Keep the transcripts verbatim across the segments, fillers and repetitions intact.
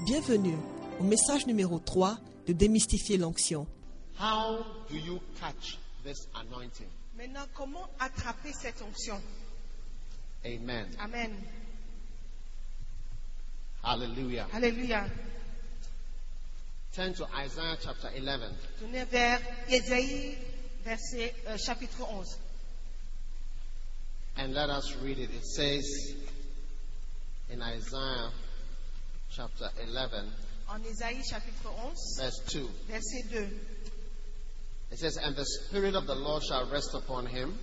Bienvenue au message numéro trois de Démystifier l'onction. How do you catch this anointing? Maintenant, comment attraper cette onction? Amen. Amen. Hallelujah. Alléluia. Turn to Isaiah chapter eleven. Tournez vers Ésaïe, verset, euh, chapitre onze. And let us read it. It says in Isaiah chapter eleven, En Ésaïe, chapitre onze, verse two. verset deux. It says, "And the Spirit of the Lord shall rest upon him,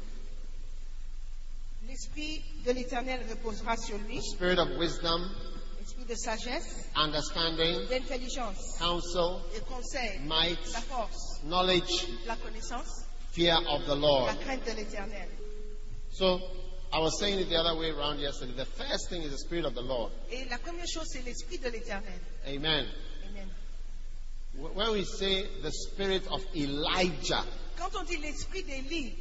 L'Esprit de l'Éternel reposera sur lui, Spirit of wisdom, l'Esprit de sagesse, understanding, d'intelligence, counsel, de conseil, might, la force, knowledge, la connaissance, fear of the la Lord." crainte de l'Éternel. So, I was saying it the other way around yesterday. The first thing is the Spirit of the Lord. Et la première chose, c'est l'Esprit de l'Éternel. Amen. Amen. When we say the Spirit of Elijah Quand on dit l'Esprit d'Élie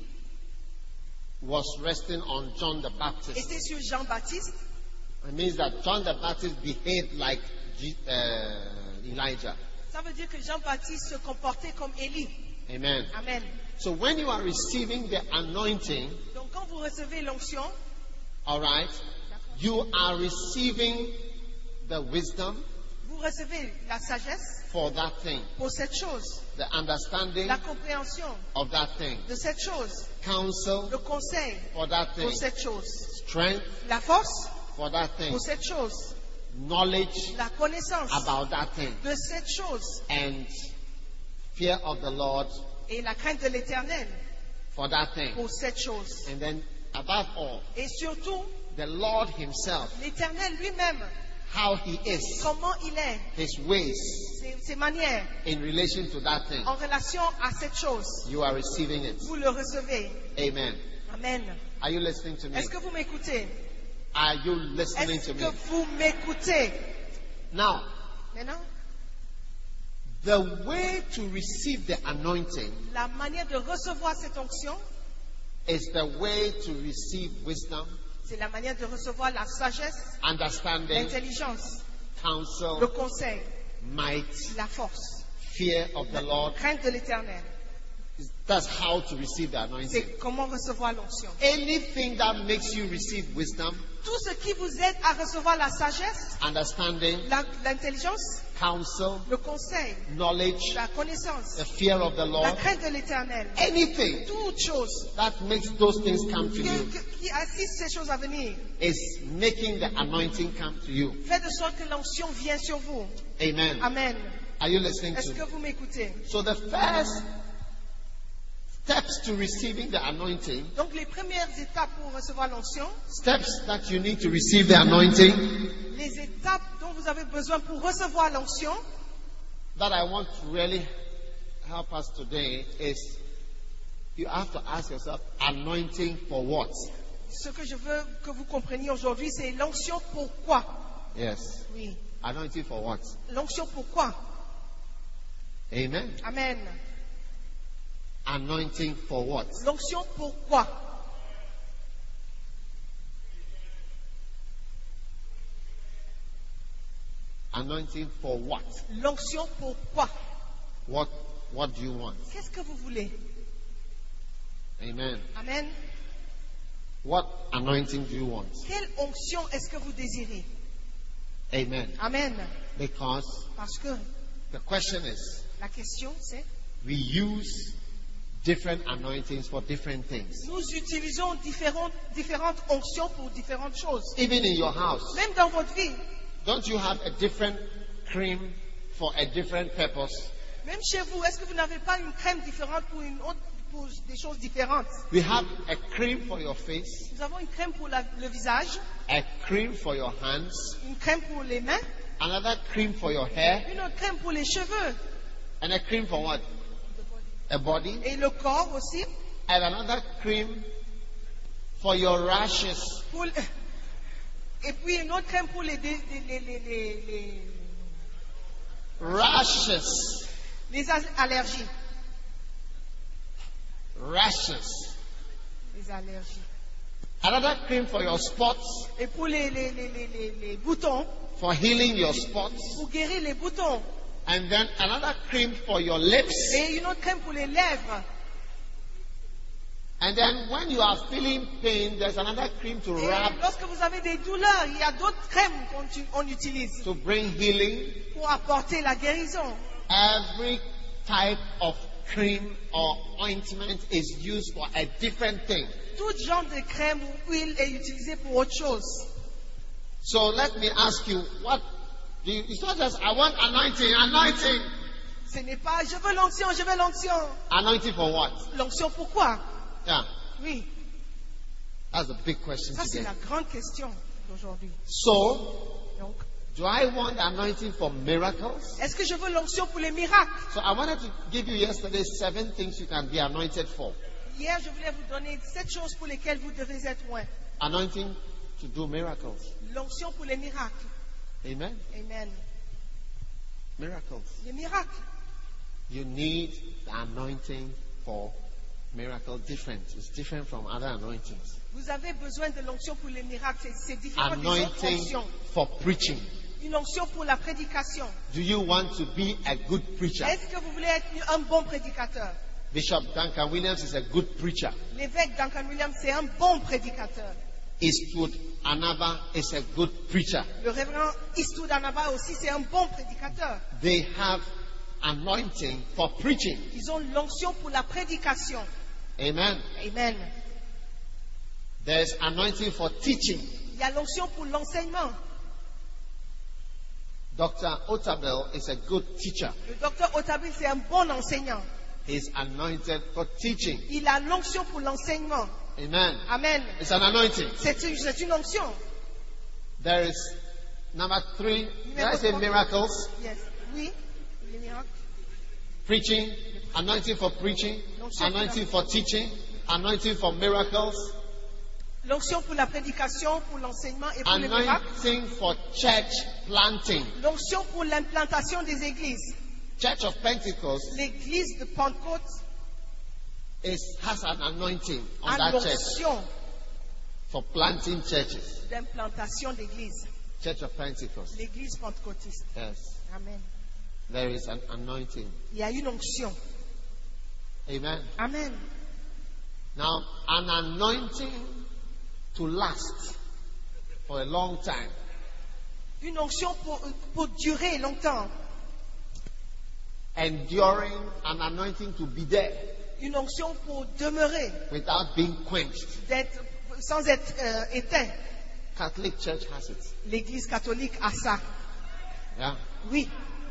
was resting on John the Baptist, était sur Jean-Baptiste, it means that John the Baptist behaved like G- uh, Elijah. ça veut dire que Jean-Baptiste se comportait comme Élie. Amen. Amen. So when you are receiving the anointing, Donc quand vous recevez l'onction, all right, you are receiving the wisdom vous recevez la sagesse for that thing, pour cette chose, the understanding la compréhension of that thing, de cette chose, counsel le conseil for that thing, pour cette chose, strength la force for that thing, pour cette chose, knowledge la connaissance about that thing, de cette chose and fear of the Lord et la crainte de l'Éternel for that thing. pour cette chose. And then above all, Et surtout, the Lord himself, l'Éternel lui-même, how he is, comment il est, his ways ses, ses manières in relation to that thing. en relation à cette chose, You are receiving it. vous le recevez. Amen. Amen. Are you listening to me? Est-ce que vous m'écoutez? Are you listening Est-ce to que me? vous m'écoutez? Now, Maintenant, the way to receive the anointing la manière de recevoir cette onction, is the way to receive wisdom, c'est la manière de recevoir la sagesse, understanding, l'intelligence, le counsel, conseil, might, la force, fear of the la Lord. crainte de l'Éternel. That's how to receive the anointing. C'est comment recevoir l'onction. Anything that makes you receive wisdom, Tout ce qui vous aide à recevoir la sagesse, understanding, la- l'intelligence, counsel, le conseil, knowledge, la connaissance, the fear of the la Lord, crainte de l'Éternel, anything toute chose that makes those things come to qui, you qui- qui assiste ces choses à venir, is making the anointing come to you. fait de sorte que l'onction vient sur vous. Amen. Amen. Are you listening Est-ce to que me? vous m'écoutez? So the first steps to receiving the anointing, Donc les premières étapes pour recevoir l'onction, steps that you need to receive the anointing, les étapes dont vous avez besoin pour recevoir l'onction, that I want to really help us today is you have to ask yourself, anointing for what? ce que je veux que vous compreniez aujourd'hui, c'est l'onction pourquoi. Yes. Oui. Anointing for what? L'onction pourquoi. Amen. Amen. Anointing for what? L'onction pourquoi. Anointing for what? L'onction pourquoi. What what do you want? Qu'est-ce que vous voulez? Amen. Amen. What anointing do you want? Quelle onction est-ce que vous désirez? Amen. Amen. Because Parce que the question is, la question c'est, we use different anointings for different things. nous utilisons différentes, différentes onctions pour différentes choses. Even in your house, Même dans votre vie, don't you have a different cream for a different purpose? même chez vous, est-ce que vous n'avez pas une crème différente pour, une autre, pour des choses différentes? We have a cream for your face, Nous avons une crème pour la- le visage, a cream for your hands, une crème pour les mains, another cream for your hair, une autre crème pour les cheveux and a cream for what? A body, et le corps aussi. and another cream for your rashes. Pour le- et puis une autre crème pour les, les, les, les, les, les- Rashes. les a- allergies. Rashes. Les allergies. Another cream for your spots, Et pour les, les, les, les, les, les boutons, for healing your spots. pour guérir les boutons. And then another cream for your lips. Et une autre crème pour les lèvres. And then when you are feeling pain, there's another cream to Et rub lorsque vous avez des douleurs, il y a d'autres crèmes qu'on tu- on utilise to bring healing. pour apporter la guérison. Every type of cream or ointment is used for a different thing. Tout genre de crème ou huile est utilisé pour autre chose. So let me ask you, what do you, it's not just I want anointing, anointing. Ce n'est pas je veux l'onction, je veux l'onction. Anointing for what? L'onction pourquoi? Yeah, Oui, that's a big question ça c'est today. la grande question d'aujourd'hui. So, Donc, do I want anointing for miracles? est-ce que je veux l'onction pour les miracles? So I wanted to give you yesterday seven things you can be anointed for. Hier, je voulais vous donner sept choses pour lesquelles vous devez être loin. Anointing to do miracles. L'onction pour les miracles. Amen. Amen. Miracles. Les miracles. You need the anointing for miracle different. It's different from other anointings. Vous avez besoin de l'onction pour les miracles. C'est- C'est différent des autres Anointing onctions. for preaching. Une onction pour la prédication. Do you want to be a good preacher? Est-ce que vous voulez être un bon prédicateur? Bishop Duncan Williams is a good preacher. L'évêque Duncan Williams, c'est un bon prédicateur. Eastwood Anaba is a good preacher. Le révérend Eastwood Anaba aussi, c'est un bon prédicateur. They have anointing for preaching. Ils ont l'onction pour la prédication. Amen. Amen. There's anointing for teaching. Il y a l'onction pour l'enseignement. Doctor Otabel is a good teacher. Le docteur Otabil, c'est un bon enseignant. He's anointed for teaching. Il a l'onction pour l'enseignement. Amen. Amen. It's an anointing. C'est une, c'est une onction. There is number three. Did I say miracles? Yes. Oui. Les miracles. Preaching, anointing for preaching, anointing for teaching, anointing for miracles, L'onction pour la prédication, pour l'enseignement et pour les miracles. anointing for church planting. L'onction pour l'implantation des églises. Church of Pentecost L'église de Pentecôte is, has an anointing on a that church l'onction for planting churches. d'implantation d'église. Church of Pentecost. L'église pentecôtiste. Yes. Amen. There is an anointing. Il y a une onction. Amen. Amen. Now, an anointing to last for a long time. Une onction pour, pour durer longtemps. Enduring, an anointing to be there Une onction pour demeurer, without being quenched. d'être, sans être euh, éteint. Catholic Church has it. L'église catholique a ça. Yeah. Oui.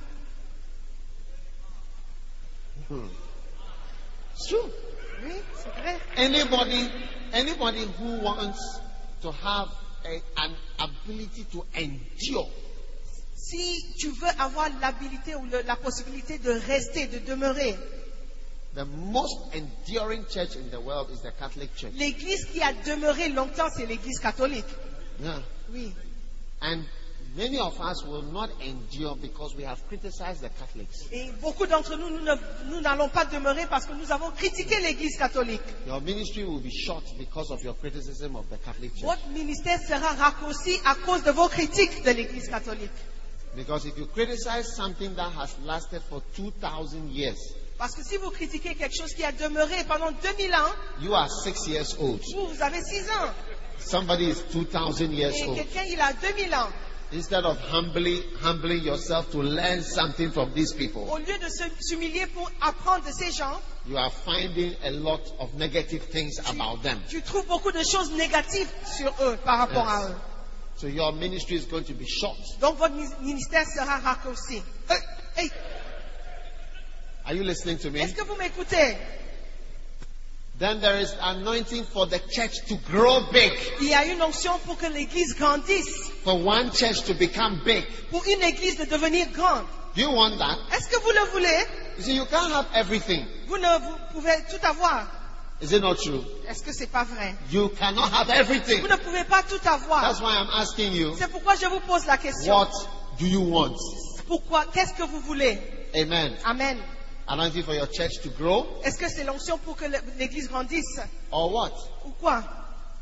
Hmm. It's true. Oui, c'est vrai. Anybody, anybody who wants to have a, an ability to endure, Si tu veux avoir l'habilité ou le- la possibilité de rester, de demeurer, the most enduring church in the world is the Catholic Church. l'église qui a demeuré longtemps, c'est l'église catholique. Yeah. Oui. And many of us will not endure because we have criticized the Catholics. Et beaucoup d'entre nous, nous ne- nous n'allons pas demeurer parce que nous avons critiqué l'église catholique. Your ministry will be short because of your criticism of the Catholic Church. Votre ministère sera raccourci à cause de vos critiques de l'église catholique. Because if you criticize something that has lasted for two thousand years, Parce que si vous critiquez quelque chose qui a demeuré pendant deux mille ans, you are six years old. vous, vous avez six ans. Somebody is two thousand years Et old. quelqu'un, il a deux mille ans. Instead of humbly, humbling yourself to learn something from these people, Au lieu de se- s'humilier pour apprendre de ces gens, you are finding a lot of negative things about them. tu trouves beaucoup de choses négatives sur eux, par rapport Yes. à eux. So your ministry is going to be short. Donc votre mi- ministère sera raccourci. Hey, hey, Are you listening to me? est-ce que vous m'écoutez? Then there is anointing for the church to grow big. Il y a une onction pour que l'église grandisse, For one church to become big. pour une église de devenir grande. Do you want that? Est-ce que vous le voulez? You see, you can't have everything. Vous ne vous pouvez tout avoir. Is it not true? Est-ce que c'est pas vrai? You cannot have everything. Vous ne pouvez pas tout avoir. That's why I'm asking you, C'est pourquoi je vous pose la question. what do you want? Pourquoi? Qu'est-ce que vous voulez? Amen. Amen. Anointing for your church to grow, Est-ce que c'est l'onction pour que le- l'église grandisse? or what? Ou quoi?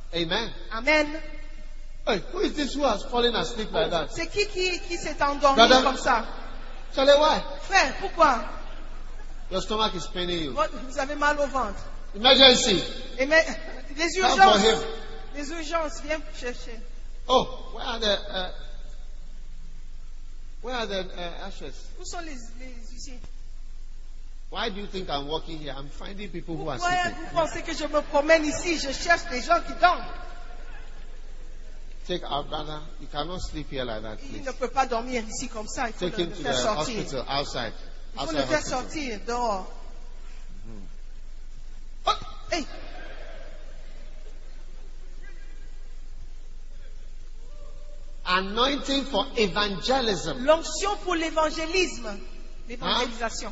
Amen. Amen. Hey, who is this who has fallen asleep like that? C'est qui qui, qui s'est endormi Brother. comme ça? Charlie, why? Frère, pourquoi? Your stomach is paining you. Votre- Vous avez mal au ventre. Emergency. Et mais, les Come for urgences. him. Les urgences, viens chercher. Oh, where are the uh, where are the uh, ashes? Où sont les, les huissiers? Why do you think I'm walking here? I'm finding people who are Pourquoi sleeping. vous pensez que je me promène ici? Je cherche des gens qui dorment. Take our brother. You cannot sleep here like that, Il please. ne peut pas dormir ici comme ça. Il faut Take le, him le to faire the sortir. hospital outside. Il faut Outside le faire hospital. sortir dehors. Oh, Hey, anointing for evangelism. l'onction pour l'évangélisme, l'évangélisation.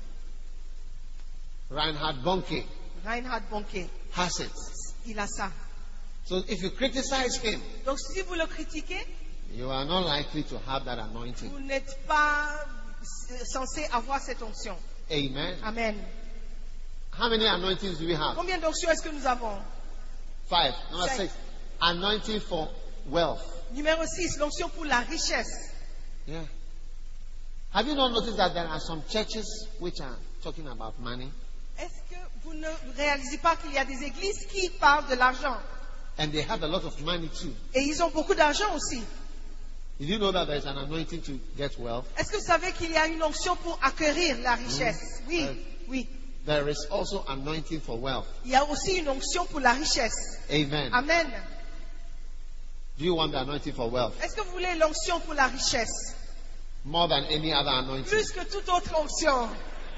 Reinhard Bonnke Reinhard Bonnke, has it. il a ça. So if you criticize him, Donc si vous le critiquez, you are not likely to have that anointing. vous n'êtes pas euh, censé avoir cette onction. Amen. Amen. How many anointings do we have? Combien d'onctions est-ce que nous avons? Five. Number Six. six. Anointing for wealth. Numéro six, l'onction pour la richesse. Yeah. Have you not noticed that there are some churches which are talking about money Est-ce que vous ne réalisez pas qu'il y a des églises qui parlent de l'argent? and they have a lot of money too? Et ils ont beaucoup d'argent aussi. Did you know that there is an anointing to get wealth? Est-ce que vous savez qu'il y a une onction pour acquérir la richesse? Oui, Ouais. oui. There is also anointing for wealth. Il y a aussi une onction pour la richesse. Amen. Amen. Do you want the anointing for wealth Est-ce que vous voulez l'onction pour la richesse? more than any other anointing? Plus que toute autre onction.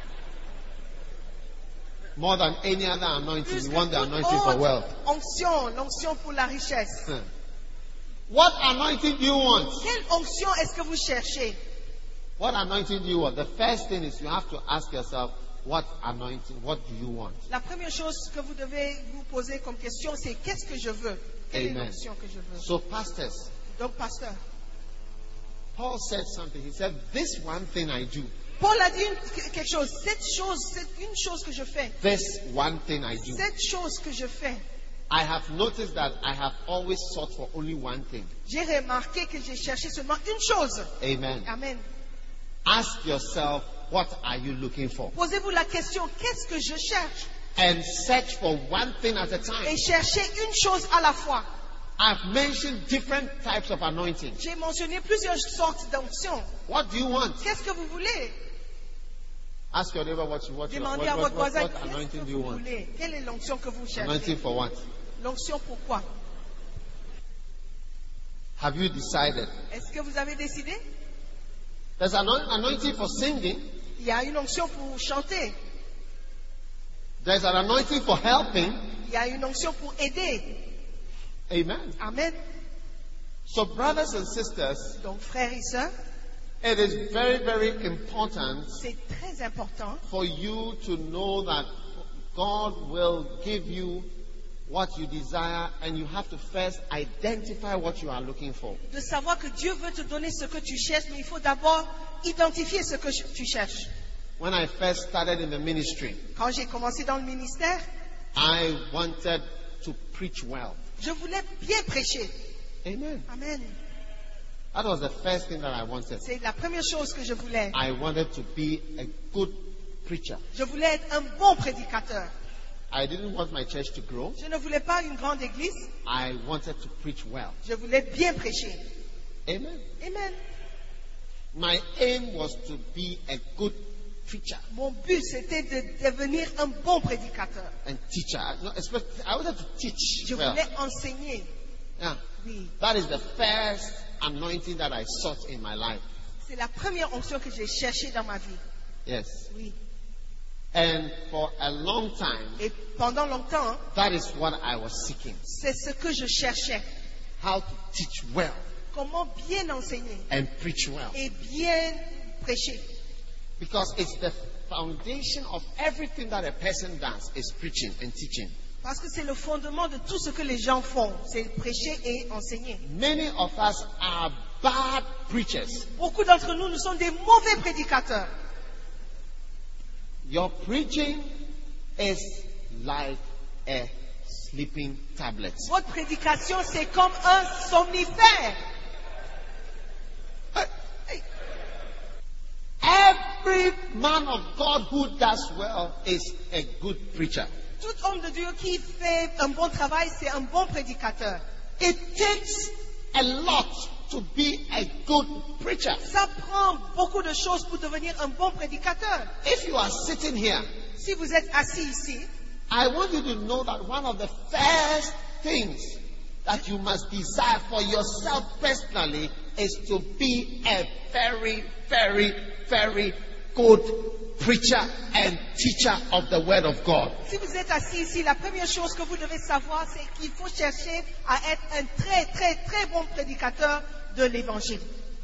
More than any other anointing, Plus you que want the toute anointing for wealth. autre onction, l'onction pour la richesse. Huh. What anointing do you want? Quelle onction est-ce que vous cherchez? What anointing do you want? The first thing is you have to ask yourself, what anointing, what do you want? La première chose que vous devez vous poser comme question, c'est qu'est-ce que je veux? Quelle est Amen. l'onction que je veux? So, pastors, Donc, pasteur, Paul said something. He said, this one thing I do, Paul a dit une- quelque chose. Cette chose, c'est une chose que je fais. this one thing I do. Cette chose que je fais. I have noticed that I have always sought for only one thing. J'ai remarqué que j'ai cherché seulement une chose. Amen. Amen. Ask yourself, what are you looking for? Posez-vous la question, qu'est-ce que je cherche? And search for one thing at a time. Et cherchez une chose à la fois. I've mentioned different types of anointing. J'ai mentionné plusieurs sortes d'onctions. What do you want? Qu'est-ce que vous voulez? Ask your neighbor what you what, you- what, Demandez à what, votre what, voisin, what qu'est-ce que anointing do you vous want? voulez? Quelle est l'onction que vous cherchez? Anointing for what? L'onction pourquoi? Have you decided? Est-ce que vous avez décidé? There's an anointing for singing. Il y a une onction pour chanter. There's an anointing for helping. Il y a une onction pour aider. Amen. Amen. So, brothers and sisters, Donc, frères et sœurs, it is very, very important c'est très important for you to know that God will give you what you desire, and you have to first identify what you are looking for. de savoir que Dieu veut te donner ce que tu cherches, mais il faut d'abord identifier ce que tu cherches. When I first started in the ministry, Quand j'ai commencé dans le ministère, I wanted to preach well. je voulais bien prêcher. Amen. Amen. That was the first thing that I wanted. C'est la première chose que je voulais. I wanted to be a good preacher. Je voulais être un bon prédicateur. I didn't want my church to grow. Je ne voulais pas une grande église. I wanted to preach well. Je voulais bien prêcher. Amen. Amen. My aim was to be a good preacher Mon but, c'était de devenir un bon prédicateur. and teacher. No, especially, I wanted to teach Je well. voulais enseigner. Yeah. Oui. That is the first anointing that I sought in my life. C'est la première onction que j'ai cherchée dans ma vie. Yes. Oui. And for a long time, Et pendant longtemps, that is what I was seeking. c'est ce que je cherchais. How to teach well Comment bien enseigner and preach well. et bien prêcher. Because it's the foundation of everything that a person does is preaching and teaching. Parce que c'est le fondement de tout ce que les gens font. C'est prêcher et enseigner. Many of us are bad preachers. Beaucoup d'entre nous, nous sommes des mauvais prédicateurs. Your preaching is like a sleeping tablet. Votre prédication, c'est comme un somnifère. Every man of God who does well is a good preacher. Tout homme de Dieu qui fait un bon travail, c'est un bon prédicateur. It takes a lot to be a good preacher. Ça prend beaucoup de choses pour devenir un bon prédicateur. If you are sitting here, Si vous êtes assis ici, I want you to know that one of the first things that you must desire for yourself personally is to be a very, very, very good preacher and teacher of the Word of God. si vous êtes assis ici, la première chose que vous devez savoir, c'est qu'il faut chercher à être un très, très, très bon prédicateur de l'Évangile.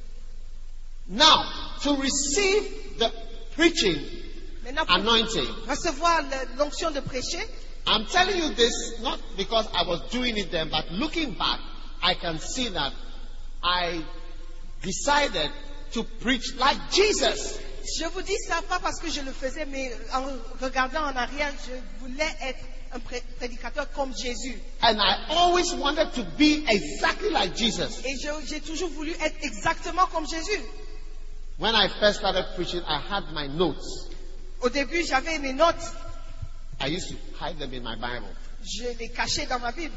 Now, to receive the preaching Maintenant, pour anointing, recevoir le- l'onction de prêcher, I'm telling you this not because I was doing it then, but looking back, I can see that I decided to preach like Jesus. je vous dis ça pas parce que je le faisais, mais en regardant en arrière, je voulais être un pré- prédicateur comme Jésus. And I always wanted to be exactly like Jesus. Et je- j'ai toujours voulu être exactement comme Jésus. When I first started preaching, I had my notes. Au début, j'avais mes notes, I used to hide them in my Bible. je les cachais dans ma Bible.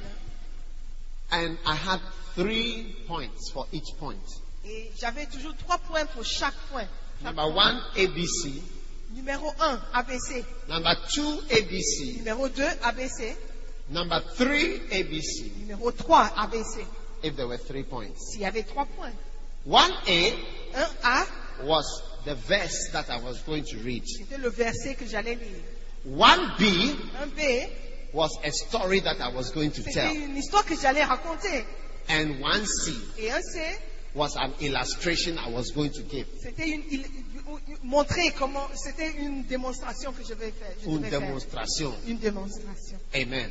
And I had three points for each point. Et j'avais toujours trois points pour chaque point. Chaque Number point. one, A B C. Numéro un, A B C. Number two, A B C. Numéro deux, A B C. Number three, A B C. Numéro trois, A B C. If there were three points. S'il y avait trois points. One A Un A, was the verse that I was going to read. c'était le verset que j'allais lire. One B Un B, was a story that I was going to c'était tell. une histoire que j'allais raconter. And one C Et un C, was an illustration I was going to give. c'était une, il- il- montrer comment, c'était une démonstration que je vais faire. Je Une devais faire. demonstration. Une démonstration. Amen. Amen.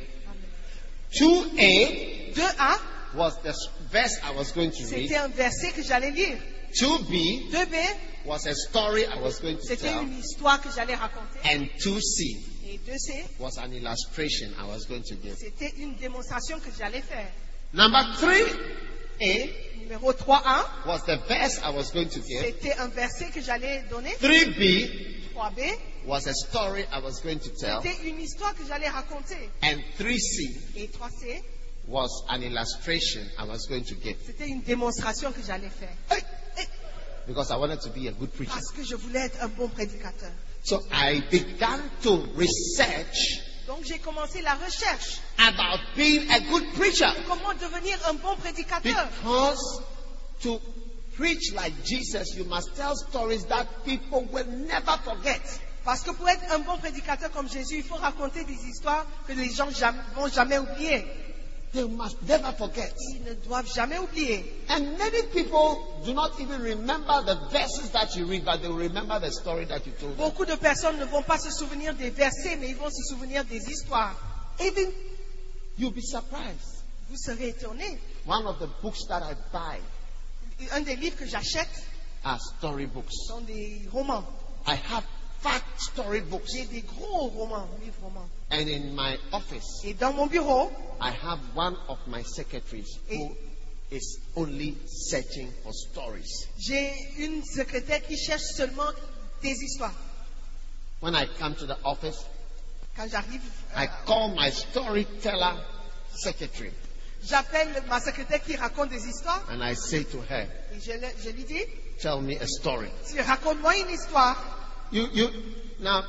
two A deux A, was the verse I was going to c'était read. un verset que j'allais lire. two B deux B, was a story I was going to c'était tell. une histoire que j'allais raconter. And two C Et deux C, was an illustration I was going to give. c'était une démonstration que j'allais faire. Number three A Numéro trois A, was the verse I was going to give. c'était un verset que j'allais donner. three B trois B, was a story I was going to tell. c'était une histoire que j'allais raconter. And three C Et trois C, was an illustration I was going to give. c'était une démonstration que j'allais faire. Hey! Because I wanted to be a good preacher. Parce que je voulais être un bon prédicateur. So I began to research Donc j'ai commencé la recherche. about being a good preacher. Comment devenir un bon prédicateur? Because to preach like Jesus, you must tell stories that people will never forget. Parce que pour être un bon prédicateur comme Jésus, il faut raconter des histoires que les gens jam- vont jamais oublier. They must never forget. Ils ne doivent jamais oublier. And many people do not even remember the verses that you read, but they will remember the story that you told them. Beaucoup de personnes ne vont pas se souvenir des versets, mais ils vont se souvenir des histoires. Even you'll be surprised. Vous serez étonnés. One of the books that I buy Un des livres que j'achète are storybooks. sont des romans. I have fat storybooks. J'ai des gros romans, livres romans. And in my office, Et dans mon bureau, I have one of my secretaries who is only searching for stories. j'ai une secrétaire qui cherche seulement des histoires. When I come to the office, Quand j'arrive, euh, I call my storyteller secretary j'appelle ma secrétaire qui raconte des histoires and I say to her, et je, le- je lui dis, tell me a story. tu raconte-moi une histoire. You, you, now,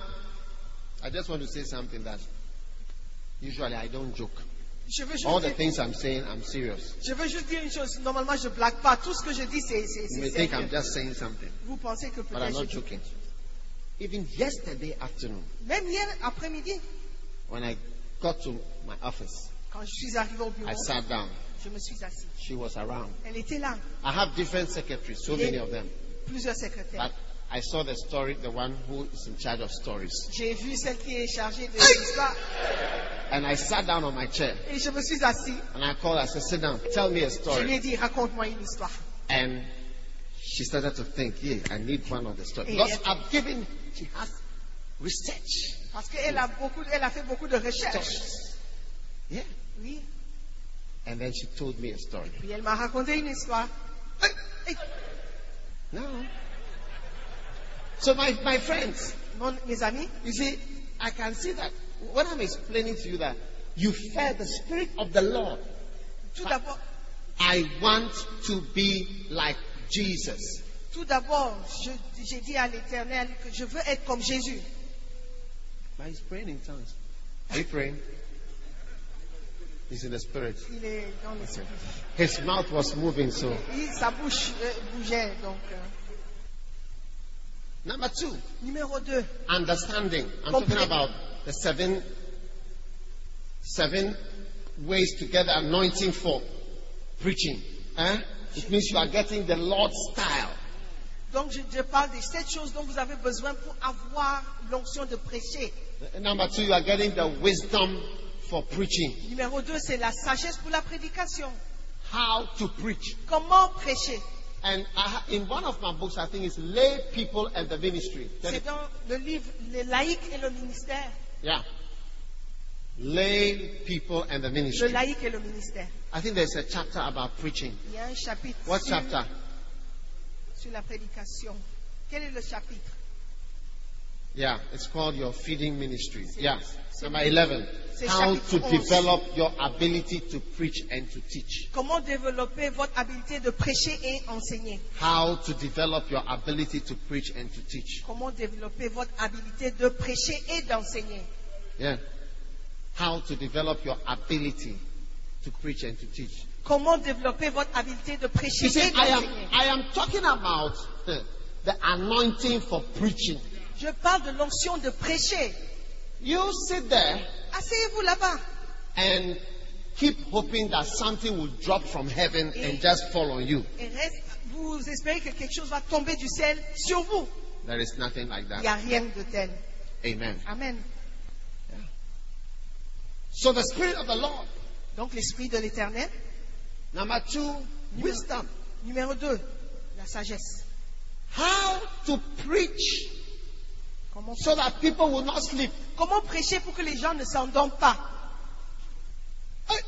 I just want to say something that usually I don't joke. Je veux, juste All the dire, things I'm saying, I'm serious. je veux juste dire une chose. Normalement, je blague pas. Tout ce que je dis, c'est c'est- You c'est may think I'm sérieux. just saying something, Vous pensez que but I'm peut-être not je dis- joking. Even yesterday afternoon, Même hier après-midi, when I got to my office, quand je suis arrivé au bureau, I sat down. je me suis assis. She was around. Elle était là. I have different secretaries, so many of them. Plusieurs secrétaires. But I saw the story, the one who is in charge of stories. J'ai vu celle qui est chargée de l'histoire And I sat down on my chair et je me suis assis. and I called her, I said, sit down, tell me a Je lui story. ai dit, raconte-moi une histoire. And she started to think, yeah, I need one of the stories. Because I've given, she has research. Parce qu'elle a beaucoup, elle a fait beaucoup de recherches. Stories. Yeah. Oui. And then she told me a story. Puis elle m'a raconté une histoire. Hey, Hey, no. So my, my friends, mon- mes amis, you see, I can see that when I'm explaining to you that you felt the Spirit of the Lord. tout d'abord, I want to be like Jesus. tout d'abord, je- j'ai dit à l'Éternel que je veux être comme Jésus. But he's praying in tongues. Are you praying? He's in the Spirit. Il est dans l'esprit. His mouth was moving, so. Et sa bouche euh, bougeait. Donc, euh. Number two, Numéro deux, understanding. I'm Complete. talking about the seven, seven ways to get the anointing for preaching. Eh? It means you are getting the Lord's style. donc je, je parle des sept choses dont vous avez besoin pour avoir l'onction de prêcher. Number two, you are getting the wisdom for preaching. Numéro deux, c'est la sagesse pour la prédication. How to preach. Comment prêcher? And I, ha- in one of my books, I think it's Lay People and the Ministry. That C'est is- dans le livre Les laïcs et le ministère. yeah. Lay People and the Le Ministry. laïc et le ministère. I think there's a chapter about preaching. Il y a un chapitre What sur, chapter? sur la prédication. Quel est le chapitre? Yeah, it's called your feeding ministry. C'est- Yeah. c'est- Number eleven. c'est How chapitre to onze. develop your ability to preach and to teach. Comment développer votre habilité de prêcher et enseigner? How to develop your ability to preach and to teach. Comment développer votre habilité de prêcher et d'enseigner? Yeah. How to develop your ability to preach and to teach. Comment développer votre habilité de prêcher You see, et I am, d'enseigner? I am talking about the, the anointing for preaching. Je parle de l'onction de prêcher. You sit there Asseyez-vous là-bas and keep hoping that something will drop from heaven and just fall on you. et reste, vous espérez que quelque chose va tomber du ciel sur vous. There is nothing like Il n'y that. a rien de tel. Amen. Amen. So the Spirit of the Lord. Donc l'esprit de l'Éternel. Number two, wisdom. Numéro deux, la sagesse. How to preach Comment, so that people will not sleep. comment prêcher pour que les gens ne s'endorment pas? Hey.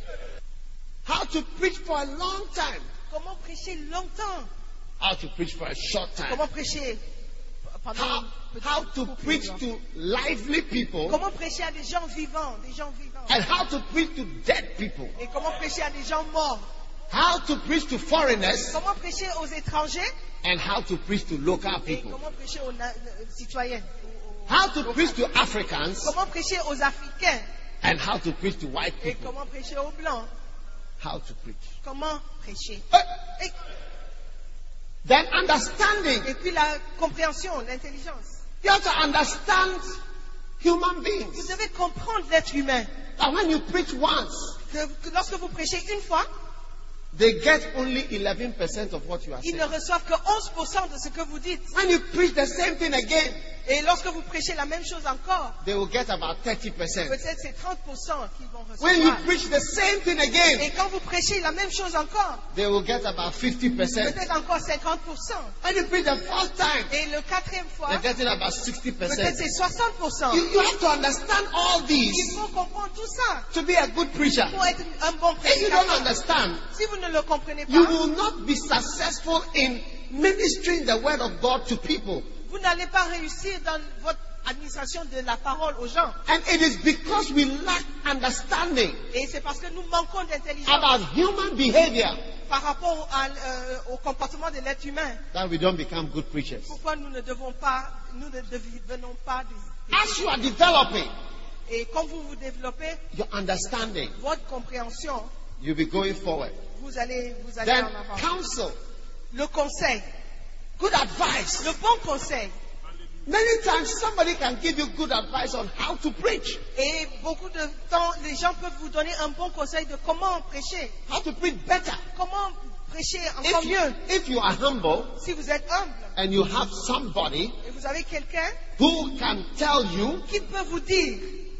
How to preach for a long time. Comment prêcher longtemps? How to preach for a short time. Comment prêcher pendant How, un petit how to court preach période? to lively people. Comment prêcher à des gens vivants, des gens vivants? And how to preach to dead people. Et comment prêcher à des gens morts? How to preach to foreigners. Comment prêcher aux étrangers? And how to preach to local Et people. comment prêcher aux na- euh, citoyens? aux- aux- How to preach to Africans. Comment prêcher aux Africains? And how to preach to white Et people. comment prêcher aux Blancs? How to preach. Comment prêcher? Hey. Et, Then understanding. et puis la compréhension, l'intelligence. You have to understand human Vous beings. devez comprendre l'être humain. That when you preach once, Que, que lorsque vous prêchez une fois, they get only eleven percent of what you are ils ne saying. reçoivent que onze pour cent de ce que vous dites. When you preach the same thing again, Et lorsque vous prêchez la même chose encore, they will get about thirty percent. peut-être c'est trente pour cent qu'ils vont When you recevoir. preach the same thing again, Et quand vous prêchez la même chose encore, they will get about fifty percent. peut-être encore cinquante pour cent. When you preach the first time, Et le quatrième fois, they're getting about sixty peut-être percent. c'est soixante pour cent. You, you have to understand all Il these faut comprendre tout ça to be a good preacher. pour être un bon If you don't prédicateur. understand, Si vous ne le comprenez you pas, will not be successful in ministering the word of God to people. vous n'allez pas réussir dans votre administration de la parole aux gens. And it is because we lack understanding Et c'est parce que nous manquons d'intelligence about human behavior par rapport à, euh, au comportement de l'être humain. that we don't become good preachers. Pourquoi nous ne devons pas, nous ne devenons pas des... As you are developing Et quand vous vous développez your understanding, votre compréhension, you'll be going forward. vous allez, vous allez Then en avant. counsel, Le conseil, good advice. le bon conseil. Many times somebody can give you good advice on how to preach, Et beaucoup de temps, les gens peuvent vous donner un bon conseil de comment prêcher, how to preach better. comment prêcher encore If you, mieux. if you are humble Si vous êtes humble and you have somebody et vous avez quelqu'un who can tell you, qui peut vous dire,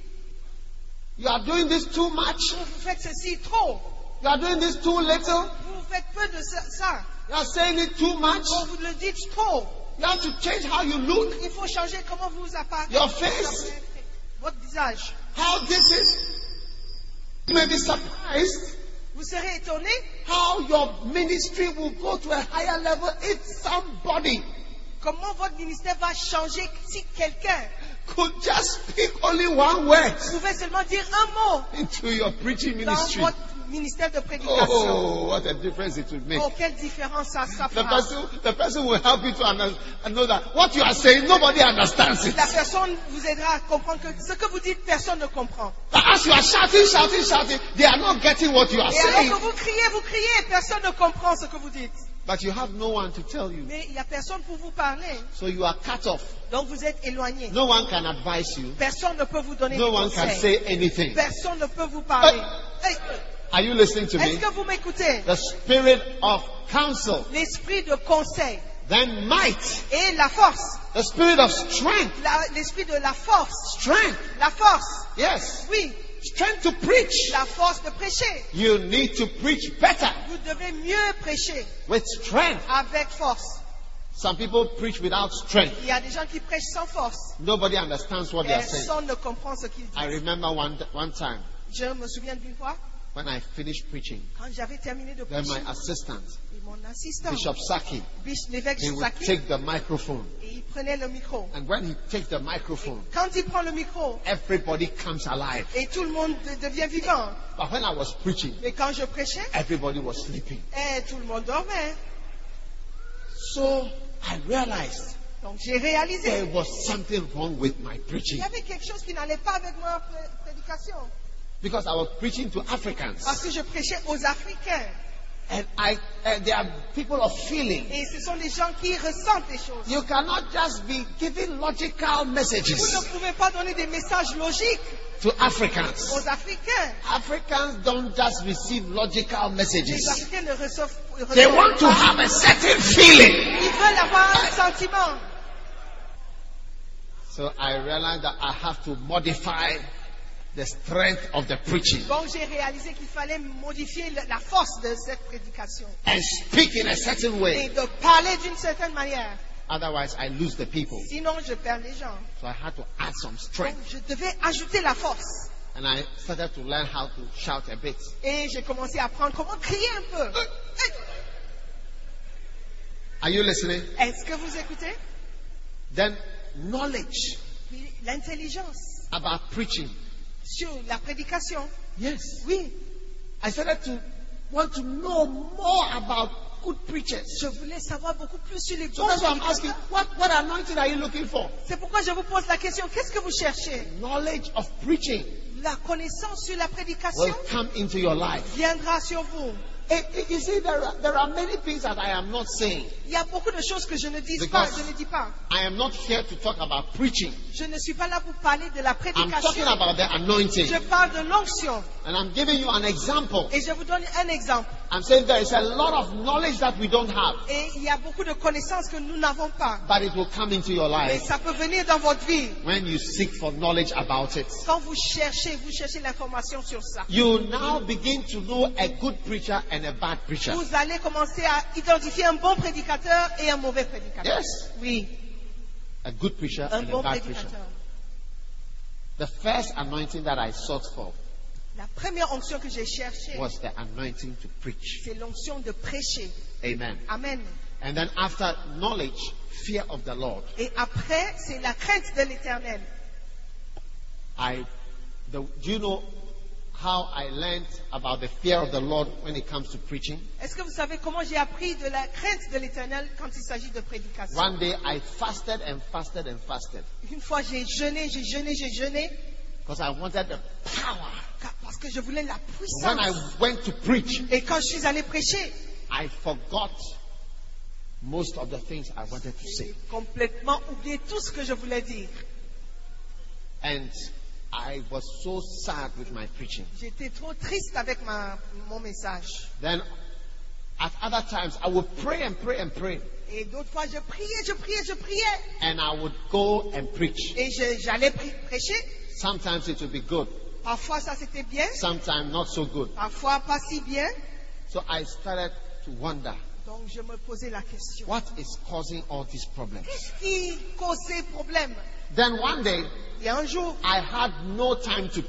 you are doing this too much, vous faites ceci trop, you are doing this too little, vous faites peu de ça, ça. you are saying it too much, Quand vous le dites trop, you have to change how you look, il faut changer comment vous apparaissez. Your face. Votre visage. how this is. You may be surprised Vous serez étonné how your ministry will go to a higher level if somebody comment votre ministère va changer si quelqu'un could just speak only one word pouvait seulement dire un mot into your preaching dans ministry. votre ministère de prédication. Oh, what a difference it would make. Oh, quelle différence ça, ça The fera. person, the person will help you to under, and know that what you are saying, nobody understands it. La personne vous aidera à comprendre que ce que vous dites, personne ne comprend. But as you are shouting, shouting, shouting, they are not getting what you are Et alors saying. que vous criez, vous criez, personne ne comprend ce que vous dites. But you have no one to tell you. Mais il n'y a personne pour vous parler. So you are cut off. Donc vous êtes éloigné. No one can advise you. Personne ne peut vous donner No des one can conseils. say anything. Personne ne peut vous parler. Hey, Are you listening to est-ce me? que vous m'écoutez? The spirit of counsel, L'esprit de conseil then might, et la force. the spirit of strength, La- L'esprit de la force. strength, La force. yes, Oui, strength to preach. la force de prêcher. You need to preach better Vous devez mieux prêcher with strength. avec force. Some people preach without strength. Il y a des gens qui prêchent sans force. Nobody understands what they are saying. Personne ne comprend ce qu'ils I disent. remember one, one time Je me souviens d'une fois, when I finished preaching, quand j'avais terminé de then prêcher, my assistant, et mon assistant, Bishop Saki, Bishop- l'évêque he would Saki, take the microphone. et il prenait le micro. And when he takes the microphone, Quand il prend le micro, everybody comes alive. et tout le monde de- devient vivant. But when I was preaching, Mais quand je prêchais, everybody was sleeping. eh, tout le monde dormait. So I realized Donc j'ai réalisé there was something wrong with my qu'il preaching y avait quelque chose qui n'allait pas avec ma pré- prédication. because I was preaching to Africans. Parce que je prêchais aux Africains. And I, and they are people of feeling. Et ce sont des gens qui ressentent les choses. You cannot just be giving logical Vous messages ne pouvez pas donner des messages logiques to Africans. aux Africains. Africans don't just receive logical Les messages. Africains ne reçoivent, They reçoivent want to pas. have a certain feeling. Ils veulent avoir un sentiment. So I realized that I have to modify the strength of the preaching Donc j'ai réalisé qu'il fallait modifier le- la force de cette prédication. and speak in a certain Et way. de parler d'une certaine manière. Otherwise, I lose the people. Sinon, je perds les gens. So I had to add some Donc strength. je devais ajouter la force. And I started to learn how to shout a bit. Et j'ai commencé à apprendre comment crier un peu. Are you listening? Est-ce que vous écoutez? Then knowledge Puis l'intelligence about preaching. sur la prédication. Yes. Oui, I started to want to know more about good preachers. je voulais savoir beaucoup plus sur les So bons that's why I'm asking, prédicateurs. what, what anointing are you looking for? C'est pourquoi je vous pose la question, qu'est-ce que vous cherchez? Knowledge of preaching La connaissance sur la prédication will come into your life. viendra sur vous. Eh, eh, you see, there are, there are many things that I am not saying. Il y a beaucoup de choses que je ne dis pas, Because je ne dis pas. I am not here to talk about preaching. Je ne suis pas là pour parler de la I'm talking prédication. about the anointing. Je parle de l'onction. And I'm giving you an example. Et je vous donne un exemple. I'm saying there is a lot of knowledge that we don't have, Et il y a beaucoup de connaissances que nous n'avons pas. but it will come into your Et life ça peut venir dans votre vie. when you seek for knowledge about it. Quand vous cherchez, vous cherchez l'information sur ça. You now begin to know a good preacher and a bad preacher. Vous allez commencer à identifier un bon prédicateur et un mauvais prédicateur. Yes, Oui, a good preacher un and a bon bad preacher. prédicateur. The first anointing that I sought for La première onction que j'ai cherchée, was the anointing to preach. c'est l'onction de prêcher. Amen. Amen. And then after knowledge, fear of the Lord. Et après, c'est la crainte de l'éternel. I, the, do you know how I learned about the fear of the Lord when it comes to preaching? Est-ce que vous savez comment j'ai appris de la crainte de l'éternel quand il s'agit de prédication? One day I fasted and fasted and fasted Une fois, j'ai jeûné, j'ai jeûné, j'ai jeûné, because I wanted the power. car- parce que je voulais la When I puissance. went to preach, Et quand je suis allé prêcher, I forgot most of the things I wanted to say. j'ai complètement oublié tout ce que je voulais dire. And I was so sad with my preaching. J'étais trop triste avec ma, mon message. Then at other times I would pray and pray and pray. Et d'autres fois, je priais, je priais, je priais. And I would go and preach. Et je- j'allais pri- prêcher. Sometimes it would be good, Parfois, ça c'était bien. sometimes not so good. Parfois, pas si bien. So I started to wonder, Donc, je me posais la question. what is causing all these problems? Qu'est-ce qui cause ces problèmes? Then one day, Il y a un jour, I had no time to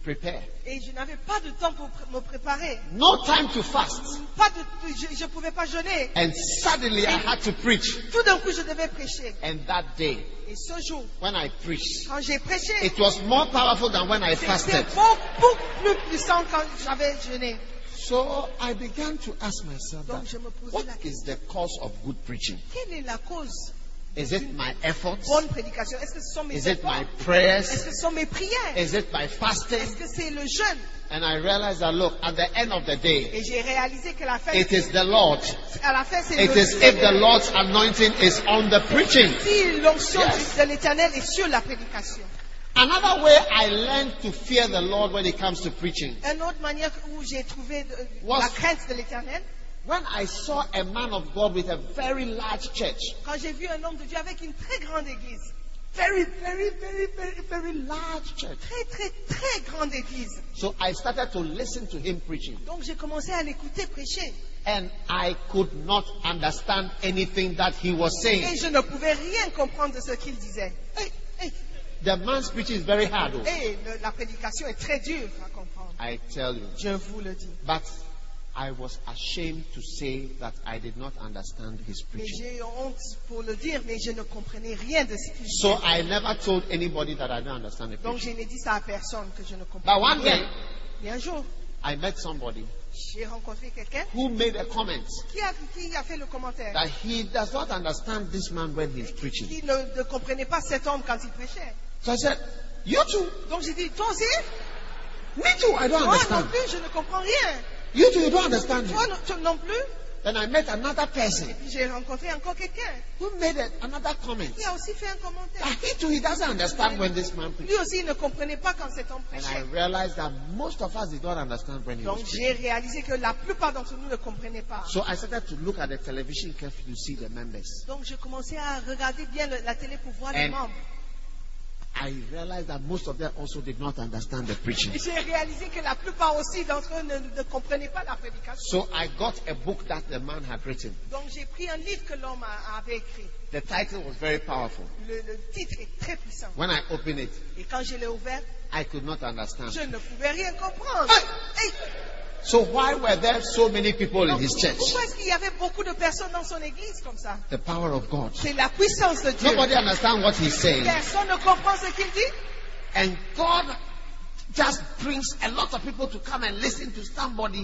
prepare. Et je n'avais pas de temps pour pr- me préparer. No time to fast. Pas de, je ne pouvais pas jeûner. And suddenly I had to preach. Tout d'un coup, je devais prêcher. And that day, Et ce jour, when I preached, quand j'ai prêché, it was more powerful than when I c'était fasted. beaucoup plus puissant quand j'avais jeûné. So I began to ask myself, Donc that, je me posais what la is question. the cause of good preaching? Quelle est la cause Is it my efforts? bonne prédication? Est-ce que ce sont mes Is it efforts? my Est-ce prayers? que ce sont mes prières? Is it my Est-ce fasting? que c'est le jeûne? And I realized that, look, at the end of the day, Et j'ai réalisé que la fin, it is the Lord. à la fin, c'est It le is if the Lord's anointing is on the preaching. si l'onction Yes. de l'Éternel est sur la prédication. Another way I learned to fear the Lord when it comes to preaching. Une autre manière où j'ai trouvé de- Was- la crainte de l'Éternel, When I saw a man of God with a very large church, quand j'ai vu un homme de Dieu avec une très grande église, very, very, very, very, very large church. très, très, très grande église. So I started to listen to him preaching. Donc j'ai commencé à l'écouter prêcher. And I could not understand anything that he was Et saying. je ne pouvais rien comprendre de ce qu'il disait. Hey, hey, the man's preaching is very hard. oh. Et le- la prédication est très dure à comprendre. I tell you. Je vous le dis. But I was ashamed to say that I did not understand his Mais preaching. j'ai honte pour le dire, mais je ne comprenais rien de ce qu'il disait. So I never told anybody that I don't understand the Donc preaching. je n'ai dit ça à personne que je ne But comprenais one rien. day, Et un jour, I met somebody j'ai rencontré quelqu'un who made a comment qui a, qui a fait le commentaire. that he does not understand this man when he's preaching. Qui ne, ne comprenait pas cet homme quand il prêchait. So I said, you too? Donc j'ai dit, toi aussi? Me too, I don't Moi non understand. plus, je ne comprends rien. You too, you don't understand Toi him. non, toi non plus? Then I met another person Et puis j'ai rencontré encore quelqu'un who made a, another comment. qui a aussi fait un commentaire. That he too, he doesn't understand when this man preaches. Lui aussi, il ne comprenait pas quand cet homme And I prêchait. realized that most of us did not understand when he was Donc preaching. j'ai réalisé que la plupart d'entre nous ne comprenaient pas. So I started to look at the television carefully to see the members. Donc je commençais à regarder bien le- la télé pour voir les And- membres. I realized that most of them also did not understand the preaching. Et j'ai réalisé que la plupart aussi d'entre eux ne, ne comprenaient pas la prédication. So I got a book that the man had written. Donc j'ai pris un livre que l'homme a- avait écrit. The title was very powerful. Le, le titre est très puissant. When I opened it, Et quand je l'ai ouvert, I could not understand. je ne pouvais rien comprendre. Hey! Hey, So why were there so many people in donc, his church? pourquoi est-ce qu'il y avait beaucoup de personnes dans son église comme ça? The power of God. C'est la puissance de Dieu. Nobody understands what he's saying. Personne ne comprend ce qu'il dit. And God just brings a lot of people to come and listen to somebody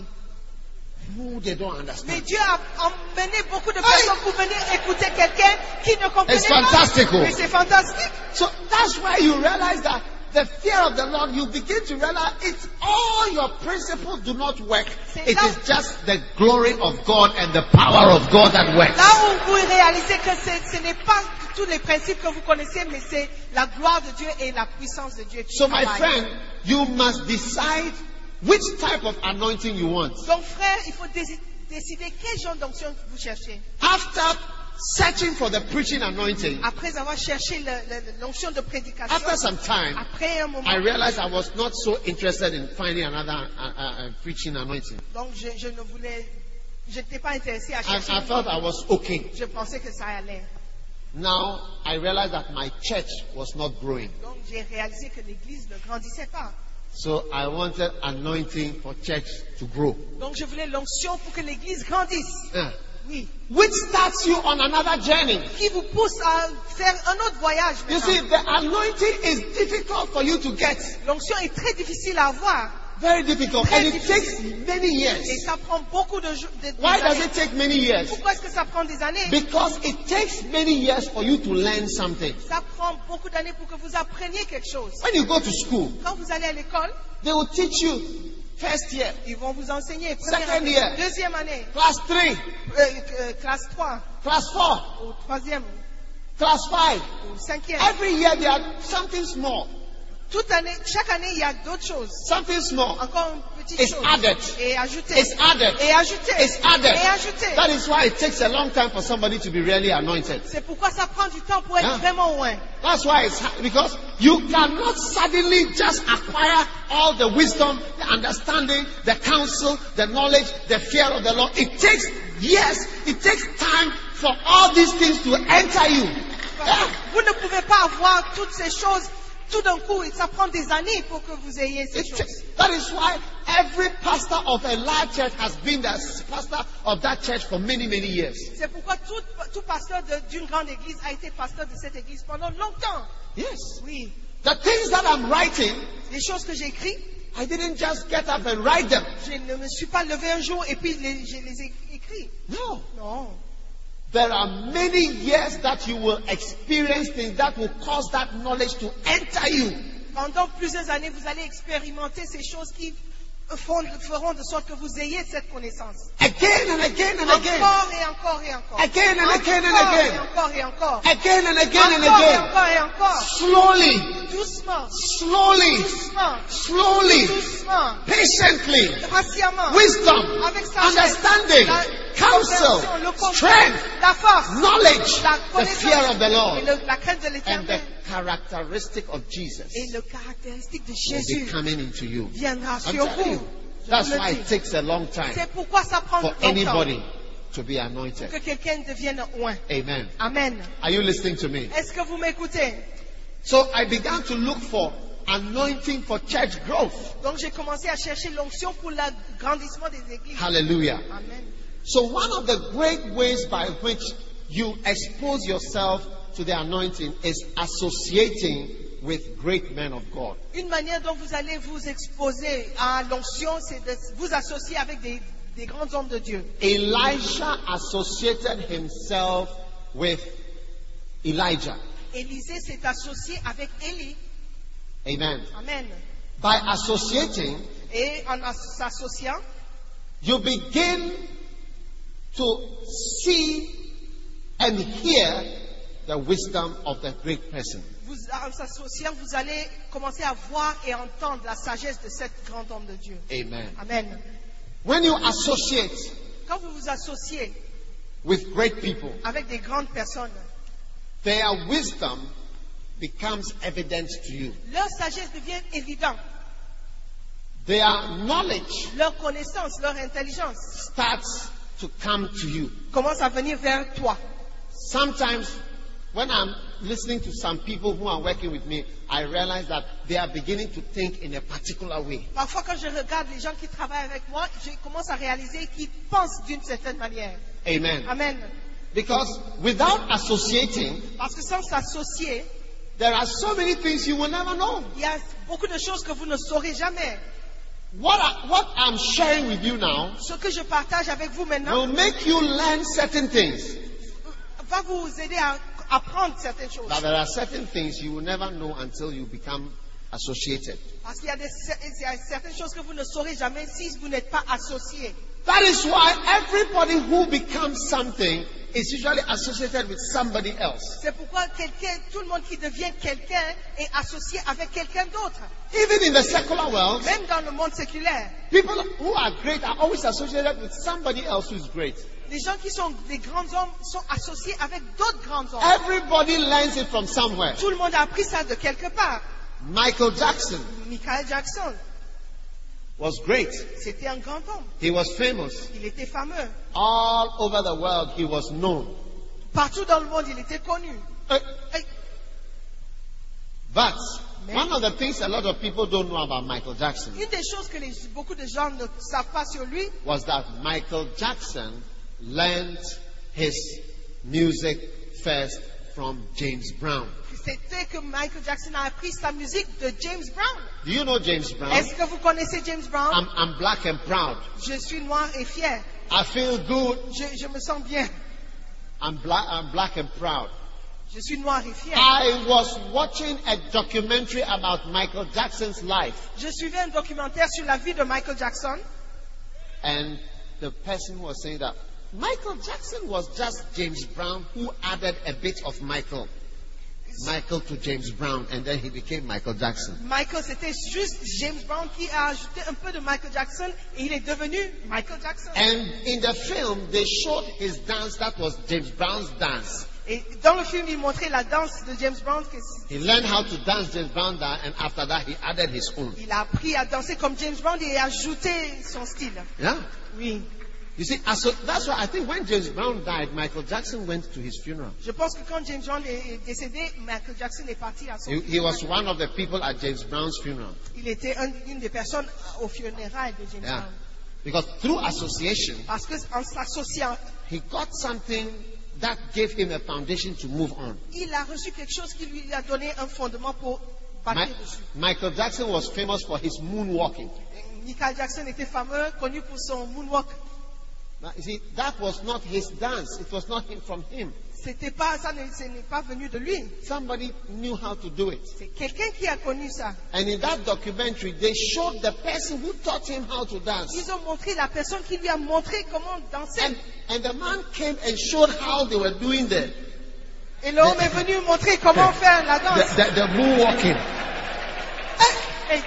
who they don't Mais understand. Dieu a emmené beaucoup de personnes pour venir écouter quelqu'un qui ne comprenait It's pas. fantastical. Mais c'est fantastique. So that's why you realize that the fear of the Lord, you begin to realize it's all your principles do not work. It is just the glory of God and the power of God that works. Là où vous réalisez que ce, ce n'est pas tous les principes que vous connaissez, mais c'est la gloire de Dieu et la puissance de Dieu qui So my travaillent. friend, you must decide which type of anointing you want. Donc frère, il faut dési- décider quel genre d'onction vous cherchez. After searching for the preaching anointing, Après avoir cherché le- le- l'onction de prédication, after some time, après un moment, I realized I was not so interested in finding another uh, uh, uh, preaching anointing. donc je, je ne voulais, je n'étais pas intéressé à I, chercher. I felt I was okay. Je pensais que ça allait. Now I realized that my church was not growing. Donc j'ai réalisé que l'église ne grandissait pas. So I wanted anointing for church to grow. Donc je voulais l'onction pour que l'église grandisse. Yeah. Oui. Which starts you on another journey. Qui vous pousse à faire un autre voyage You maintenant. see, the anointing is difficult for you to get. L'onction est très difficile à avoir. Very difficult. Très And it takes many Et years. ça prend beaucoup de jours. De, des Why does années. it take many years? Pourquoi est-ce que ça prend des années? Because it takes many years for you to learn something. Ça prend beaucoup d'années pour que vous appreniez quelque chose. When you go to school, Quand vous allez à l'école, they will teach you first year, ils vont vous enseigner première Second année, year. deuxième année, class three, euh, euh, classe trois, class four, ou troisième, class five. ou cinquième. Every year they are something small. Toute année, chaque année, il y a d'autres choses. Something small. Encore une petite It's chose. added. Et ajouter. It's added. Et ajouter. It's added. Et ajouter. That is why it takes a long time for somebody to be really anointed. C'est pourquoi ça prend du temps pour être Hein? vraiment loin. That's why it's hard, because you cannot suddenly just acquire all the wisdom, the understanding, the counsel, the knowledge, the fear of the Lord. It takes years, it takes time for all these things to enter you. Yeah. Vous ne pouvez pas avoir toutes ces choses tout d'un coup, ça prend des années pour que vous ayez ces It choses. takes- that is why every pastor of a large church has been the pastor of that church for many, many years. C'est pourquoi tout, tout pasteur de- d'une grande église a été pasteur de cette église pendant longtemps. Yes. Oui. The things that I'm writing, Les choses que j'écris, I didn't just get up and write them. je ne me suis pas levé un jour et puis les- je les ai écrits. No. Non. There are many years that you will experience things that will cause that knowledge to enter you. Pendant plusieurs années, vous allez expérimenter ces choses qui font- feront de sorte que vous ayez cette connaissance. Again and again and again. Encore et encore et encore. Again and again and Encore again. et encore et encore. Again and again and Encore et again. encore et encore. Slowly, Doucement, slowly, doucement, slowly, doucement, patiently. patiemment. Wisdom, Avec sagesse, understanding, la counsel, compréhension, le conseil, strength, la force, knowledge, la the connaissance fear of the et Lord, le- la crainte de and the l'éternel. characteristic of Jesus Et le caractéristique de will be Jésus coming into you. viendra I'm sur telling vous. you. Je That's vous le why dis. it takes a long time C'est pourquoi ça prend for longtemps anybody to be anointed. que quelqu'un devienne oint. Amen. Amen. Are you listening to me? Est-ce que vous m'écoutez? So I began to look for anointing for church growth. Donc j'ai commencé à chercher l'onction pour l'agrandissement des églises. Hallelujah. Amen. So one of the great ways by which you expose yourself to the anointing is associating with great men of God. Une manière dont vous allez vous exposer à l'onction, c'est de vous associer avec des, des grands hommes de Dieu. Elisha associated himself with Elijah. Élisée s'est associé avec Élie. Amen. Amen. By associating, Et en as- s'associant, you begin to see and hear the wisdom of the great person. vous, en s'associant, vous allez commencer à voir et entendre la sagesse de cet grand homme de Dieu. Amen. Amen. When you associate Quand vous vous associez with great people, avec des grandes personnes, their wisdom becomes evident to you. leur sagesse devient évidente. Their knowledge Leur connaissance, leur intelligence starts to come to you. commence à venir vers toi. Sometimes, when I'm listening to some people who are working with me, I realize that they are beginning to think in a particular way. Parfois, quand je regarde les gens qui travaillent avec moi, je commence à réaliser qu'ils pensent d'une certaine manière. Amen. Amen. Because without associating, Parce que sans s'associer, there are so many things you will never know. il y a beaucoup de choses que vous ne saurez jamais. What, I, what I'm sharing with you now Ce que je partage avec vous maintenant will make you learn certain things. va vous aider à apprendre certaines choses. But there are certain things you will never know until you become associated. Parce qu'il y a, des, il y a certaines choses que vous ne saurez jamais si vous n'êtes pas associé. That is why everybody who becomes something is usually associated with somebody else. C'est pourquoi quelqu'un, tout le monde qui devient quelqu'un est associé avec quelqu'un d'autre. Even in the secular world, Même dans le monde séculaire, people who are great are always associated with somebody else who is great. les gens qui sont des grands hommes sont associés avec d'autres grands hommes. Everybody learns it from somewhere. Tout le monde a appris ça de quelque part. Michael Jackson Michael Jackson, was great. c'était un grand homme. He was famous. Il était fameux. All over the world, he was known. Partout dans le monde, il était connu. Uh, Et But one of the things a lot of people don't know about Michael Jackson une des choses que les- beaucoup de gens ne savent pas sur lui, was that Michael Jackson learned his music first from James Brown. c'était que Michael Jackson a appris sa musique de James Brown. Do you know James Brown? Est-ce que vous connaissez James Brown? I'm, I'm black and proud. Je suis noir et fier. I feel good. Je, je me sens bien. I'm black, I'm black and proud. Je suis noir et fier. I was watching a documentary about Michael Jackson's life, Je suivais un documentaire sur la vie de Michael Jackson. and the person was saying that Michael Jackson was just James Brown who added a bit of Michael. Michael to James Brown, and then he became Michael Jackson. Michael, c'était juste James Brown qui a ajouté un peu de Michael Jackson et il est devenu Michael Jackson. And in the film, they showed his dance that was James Brown's dance. Et dans le film, il montrait la danse de James Brown. que- He learned how to dance James Brown dance, and after that, he added his own. Il a appris à danser comme James Brown et a ajouté son style. Yeah. Oui. You see, as so, that's why I think when James Brown died, Michael Jackson went to his funeral. Je pense que quand James Brown est décédé, Michael Jackson est parti à son He, he was one of the people at James Brown's funeral. Il était un- une des personnes au funérailles de James Yeah. Brown. Because through association, Parce qu'en s'associant, he got something that gave him a foundation to move on. il a reçu quelque chose qui lui a donné un fondement pour Mi- bâtir dessus. Michael Jackson was famous for his moonwalking. Michael Jackson était fameux, connu pour son moonwalk. Now, you see, that was not his dance. It was not him, from him. C'était pas, ça ne, ce n'est pas venu de lui. Somebody knew how to do it. C'est quelqu'un qui a connu ça. And in that documentary, they showed the person who taught him how to dance. Ils ont montré la personne qui lui a montré comment danser. And, and the man came and showed how they were doing the, Et l'homme est venu montrer comment faire la the, danse. the, the moonwalking. Et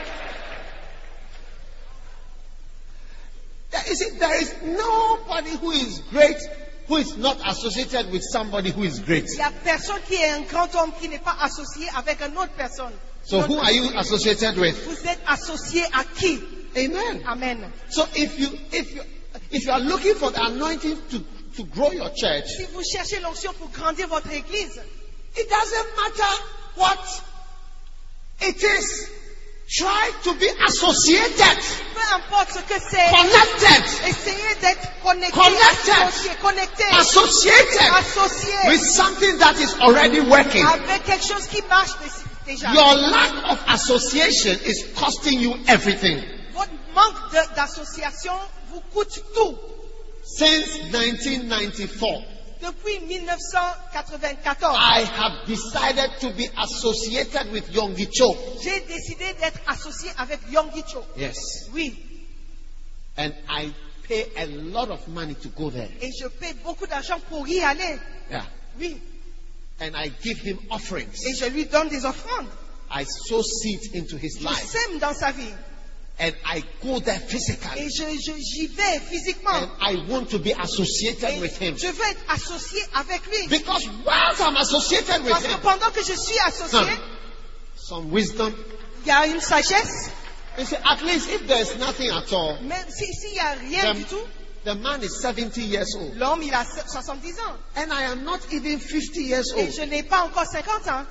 There is, there is nobody who is great who is not associated with somebody who is great. il n'y a personne qui est un grand homme qui n'est pas associé avec une autre personne. So Une autre who are you personne. associated with? Vous êtes associé à qui? Amen. Amen. So if you if you if you are looking for the anointing to, to grow your church, Si vous cherchez l'onction pour grandir votre église, it doesn't matter what it is. Try to be associated, peu importe ce que c'est, connected, essayez d'être connecté, Connected. associé, connecté, associated associé with something that is already working. avec quelque chose qui marche dé- déjà. Your lack of association is costing you everything. Votre manque de- d'association vous coûte tout. Since nineteen ninety-four, Depuis mille neuf cent quatre-vingt-quatorze, I have decided to be associated with Yonggi Cho. j'ai décidé d'être associé avec Yonggi Cho. Yes. Oui, And I pay a lot of money to go there. et je paie beaucoup d'argent pour y aller. Yeah. Oui, And I give him offerings. et je lui donne des offrandes. I sow seeds into his Je life. sème dans sa vie. And I go there physically. Et je, je- j'y vais physiquement. And I want to be associated Et with him. je veux être associé avec lui. Because whilst I'm associated with Parce que him, pendant que je suis associé, Huh. some wisdom. il y a une sagesse. You see, at least if there's nothing at all, Même si- s'il n'y a rien du the, tout, the man is seventy years old. l'homme, il a soixante-dix ans. And I am not even fifty years Et old. je n'ai pas encore cinquante ans.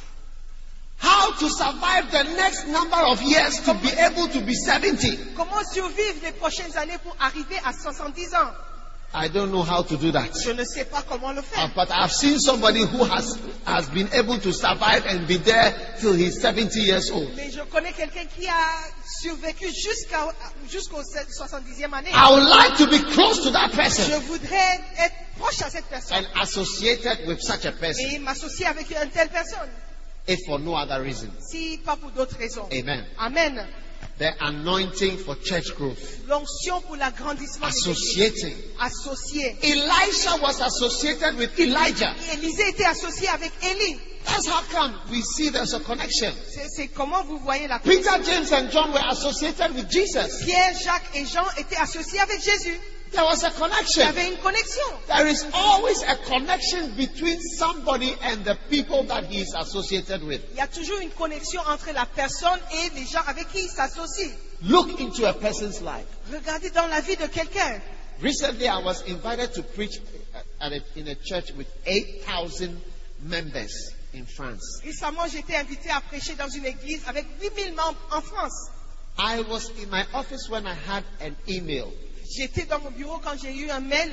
How to survive the next number of years to be able to be seventy? Comment survivre les prochaines années pour arriver à soixante-dix ans? I don't know how to do that. Je ne sais pas comment le Uh, faire. but I've seen somebody who has, has been able to survive and be there till he's seventy years old. Mais je connais quelqu'un qui a survécu jusqu'à, jusqu'au soixante-dixième année. I would like to be close to that Je person voudrais être proche à cette personne and associated with such a person, et m'associer avec une telle personne, if for no other reason. si pas pour d'autres raisons. Amen. Amen. The anointing for church growth. L'onction pour l'agrandissement des églises. Associating. Associé. Elisha was associated with Elijah. Élisée était associé avec Élie. That's how come we see there's a connection. C'est, c'est comment vous voyez la Peter, connexion. James, and John were associated with Jesus. Pierre, Jacques et Jean étaient associés avec Jésus. There was a Il y connection. avait une connexion. There is always a connection between somebody and the people that he is associated with. Il y a toujours une connexion entre la personne et les gens avec qui il s'associe. Look into a person's life. Regardez dans la vie de quelqu'un. Recently, I was invited to preach at a, in a church with eight thousand members in France. Récemment, j'ai été invité à prêcher dans une église avec huit mille membres en France. I was in my office when I had an email, J'étais dans mon bureau quand j'ai eu un mail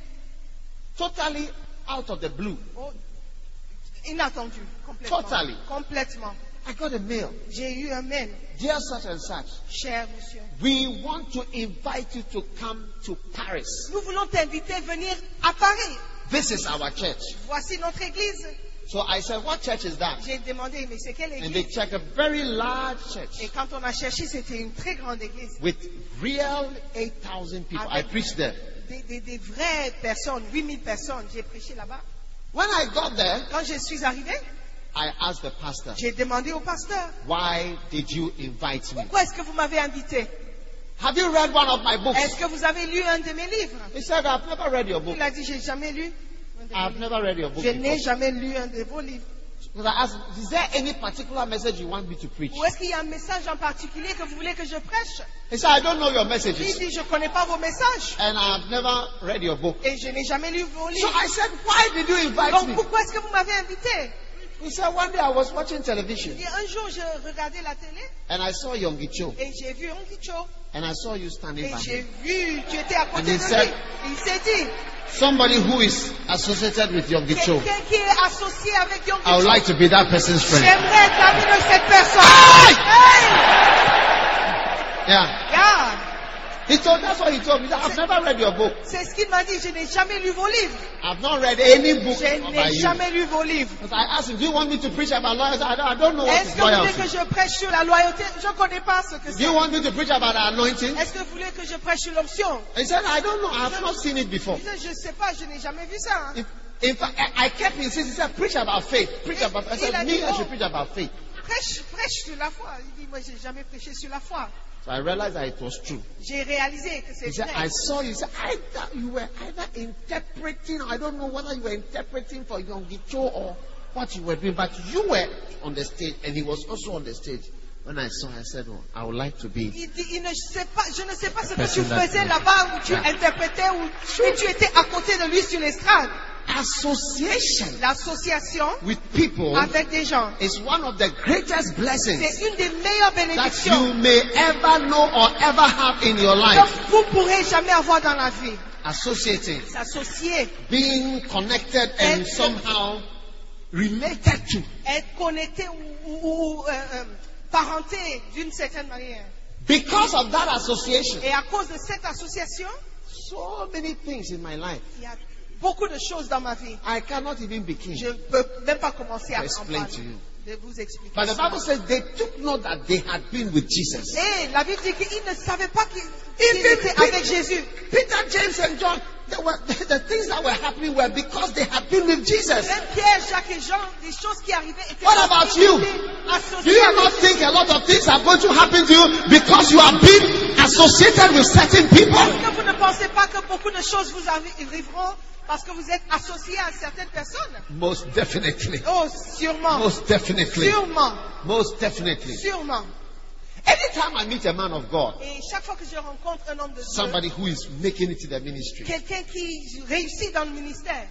totally out of the blue. oh, inattendu. Complètement. Totally. Complètement. I got a mail. J'ai eu un mail. Dear such and such, Cher monsieur, we want to invite you to come to Paris. nous voulons t'inviter à venir à Paris. This is our church. Voici notre église. So I said, what church is that? J'ai demandé, mais c'est quelle And they église? checked a very large church Et quand on a cherché, c'était une très grande église. with real eight thousand people. I preached there. Des, des, des vraies personnes, huit mille personnes. J'ai prêché là-bas. When I got there, Quand je suis arrivé, I asked the pastor, j'ai demandé au pasteur, why did you invite me? pourquoi est-ce que vous m'avez invité? Have you read one of my books? Est-ce que vous avez lu un de mes livres? He said, I've never read your book. Il a dit, j'ai jamais lu. un de vos I've livres. never read your book Je n'ai before. jamais lu un de vos livres. Because I asked, is there any particular message you want me to preach? Ou est-ce qu'il y a un message en particulier que vous voulez que je prêche? He said, I don't know your Il messages. dit, je ne connais pas vos messages. And I've never read your book. Et je n'ai jamais lu vos So livres. I said, why did you invite Donc me? pourquoi est-ce que vous m'avez invité? He said, one day I was watching television. Et un jour, je regardais la télé And I saw Yonggi Cho. et j'ai vu Yonggi Cho. And I saw you standing Et by j'ai him. vu, tu étais à And côté he de said- lui. Et il s'est dit, Somebody who is associated with Yonggi Cho. quelqu'un qui est associé avec Yonggi I would Cho, like to be that person's friend. j'aimerais être l'ami de cette personne. Hey! Hey! Yeah. Regarde, He told, that's what he told me. He said, I've never read your book. c'est ce qu'il m'a dit, je n'ai jamais lu vos livres. I've not read any book Je about n'ai you. jamais lu vos livres. Because I asked him, do you want me to preach about loyalty? I don't, I don't know what Est-ce is que vous voulez loyalty. que je prêche sur la loyauté? Je ne connais pas ce que Do c'est. you want me to preach about the anointing? Est-ce que vous voulez que je prêche sur l'onction? He said, I don't know. I have not seen it before. Je ne sais pas, je n'ai jamais vu ça. hein. If, in fact, I, I kept insisting. He said, preach about faith. Preach about I Il a said, dit, me, I oh. should preach about faith. Prêche, prêche sur la foi. Il dit, moi, j'ai jamais prêché sur la foi. So I realized that it was true. J'ai réalisé que He c'est said, vrai. I saw you. He said, I thought you were either interpreting, I don't know whether you were interpreting for Yonggi Cho or what you were doing, but you were on the stage, and he was also on the stage. When I saw, I said, oh, I would like to be. Il dit, il ne sait pas, je ne sais pas ce que tu Personne n'a faisais dit. là-bas, où tu Yeah. interprétais, où et tu étais à côté de lui sur l'estrade. Association L'association with people avec des gens, is one of the greatest blessings c'est une des meilleures that bénédictions you may ever know or ever have in your que life. vous pourrez jamais avoir dans la vie. Associating, S'associer, being connected and Être- somehow related to. être connecté ou, ou- ou, euh, euh, parenté d'une certaine manière. Because of that association, Et à cause de cette association, so many things in my life. il y a beaucoup de choses dans ma vie. I cannot even begin. Je ne peux même pas commencer à To en explain parler, to you. de vous expliquer. But the ça. Bible says they took note that they had been with Jesus. Et la Bible dit qu'ils ne savaient pas qu'ils qu'ils Even étaient Pe- avec Jésus. Peter, James, and John, they were, the things that were happening were because they had been with Jesus. Même Pierre, Jacques et Jean, les choses qui arrivaient étaient What parce about qu'ils you? étaient Do associés you avec not Jésus. think a lot of things are going to happen to you because you have been associated with certain people? Est-ce que vous ne pensez pas que beaucoup de choses vous arri- arriveront parce que vous êtes associés à certaines personnes? Most definitely. Oh, sûrement. Most definitely. Sûrement. Most definitely. Sûrement. Anytime I meet a man of God, Et chaque fois que je rencontre un homme de Dieu, somebody who is making it to the ministry, quelqu'un qui réussit dans le ministère,